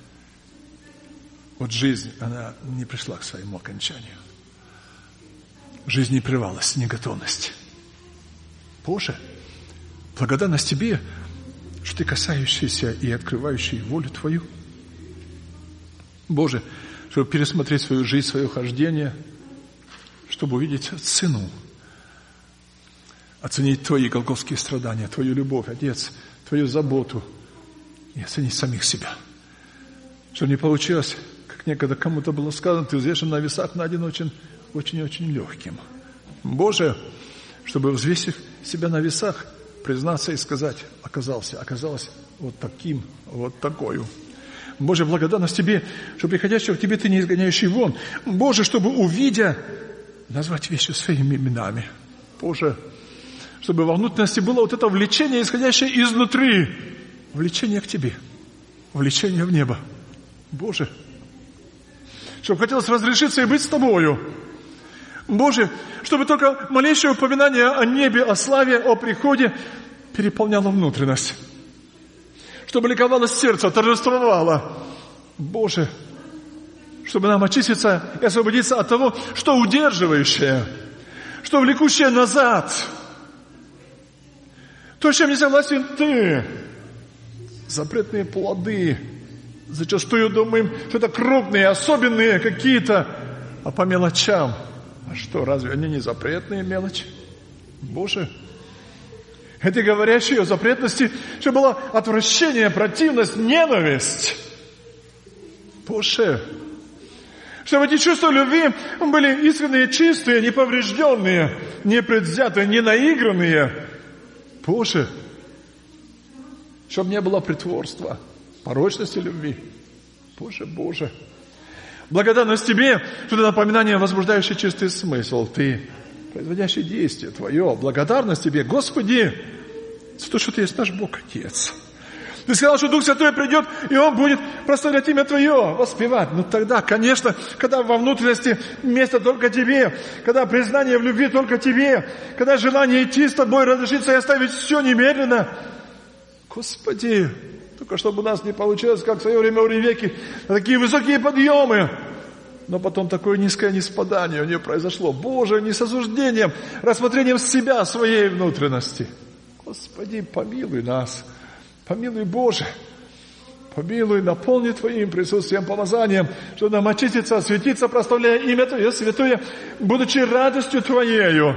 Вот жизнь, она не пришла к своему окончанию. Жизнь не прервалась, не готовность. Боже, благодарность Тебе, что Ты касающийся и открывающий волю Твою. Боже, чтобы пересмотреть свою жизнь, свое хождение, чтобы увидеть цену, оценить Твои голгофские страдания, Твою любовь, Отец, Твою заботу и оценить самих себя. Чтобы не получилось, как некогда кому-то было сказано, ты взвешен на весах найден очень, очень-очень легким. Боже, чтобы, взвесив себя на весах, признаться и сказать: оказался, оказалось вот таким, вот такою. Боже, благодарность Тебе, что приходящего к Тебе Ты не изгоняющий вон. Боже, чтобы, увидя назвать вещи своими именами. Боже, чтобы во внутренности было вот это влечение, исходящее изнутри. Влечение к Тебе. Влечение в небо. Боже, чтобы хотелось разрешиться и быть с Тобою. Боже, чтобы только малейшее упоминание о небе, о славе, о приходе переполняло внутренность. Чтобы ликовало сердце, торжествовало. Боже, чтобы нам очиститься и освободиться от того, что удерживающее, что влекущее назад. То, с чем не согласен Ты. Запретные плоды. Зачастую думаем, что это крупные, особенные какие-то, а по мелочам. А что, разве они не запретные мелочи? Боже, эти говорящие о запретности, что было отвращение, противность, ненависть. Боже, чтобы эти чувства любви были искренние, чистые, неповрежденные, непредвзятые, не наигранные. Боже, чтобы не было притворства, порочности любви. Боже, Боже. Благодарность Тебе, что это напоминание, возбуждающее чистый смысл. Ты, производящий действие Твое. Благодарность Тебе, Господи, за то, что Ты есть наш Бог Отец. Ты сказал, что Дух Святой придет, и Он будет прославлять имя Твое, воспевать. Ну тогда, конечно, когда во внутренности место только Тебе, когда признание в любви только Тебе, когда желание идти с Тобой, разрешиться и оставить все немедленно. Господи, только чтобы у нас не получилось, как в свое время у Ревекки, такие высокие подъемы, но потом такое низкое ниспадание у нее произошло. Боже, не с осуждением, рассмотрением себя, своей внутренности. Господи, помилуй нас. Помилуй, Боже, помилуй, наполни Твоим присутствием, помазанием, чтобы нам очиститься, осветиться, прославляя имя Твое святое, будучи радостью Твоею.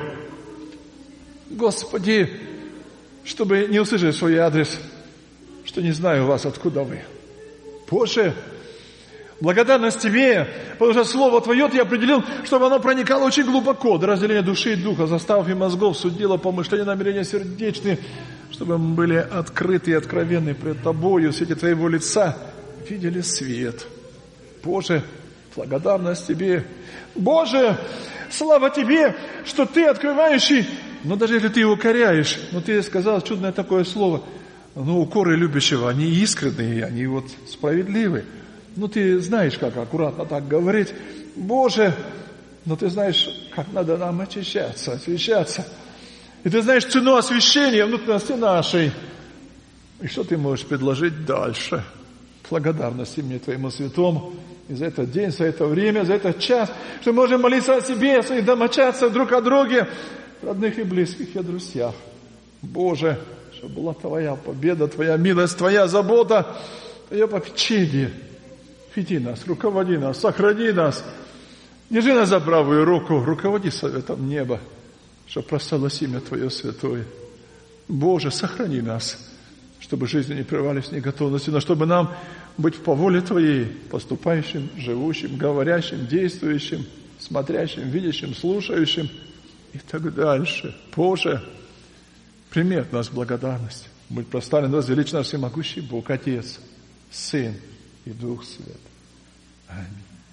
Господи, чтобы не услышать свой адрес, что не знаю вас, откуда вы. Боже, благодарность Тебе, потому что Слово Твое Ты определил, чтобы оно проникало очень глубоко до разделения души и духа, заставов и мозгов, судило помышления, намерения сердечные, чтобы мы были открыты и откровенны пред Тобою, в свете Твоего лица, видели свет. Боже, благодарность Тебе. Боже, слава Тебе, что Ты открывающий, но даже если Ты укоряешь, но Ты сказал чудное такое слово, но укоры любящего, они искренние, они вот справедливы. Ну, ты знаешь, как аккуратно так говорить. Боже, но ты знаешь, как надо нам очищаться, освящаться. И ты знаешь цену освящения внутренности нашей. И что ты можешь предложить дальше? Благодарности мне Твоему Святому и за этот день, за это время, за этот час, что мы можем молиться о себе, о своих домочадцах, друг о друге, родных и близких, и о друзьях. Боже, чтобы была Твоя победа, Твоя милость, Твоя забота, Твое попечение. Веди нас, руководи нас, сохрани нас. Держи нас за правую руку, руководи советом неба, чтобы просталось имя Твое святое. Боже, сохрани нас, чтобы жизни не прервались неготовностью, но чтобы нам быть по воле Твоей, поступающим, живущим, говорящим, действующим, смотрящим, видящим, слушающим и так дальше. Боже, прими от нас благодарность. Будь прославлен, возвеличен наш всемогущий Бог, Отец, Сын и Дух Святой. Аминь.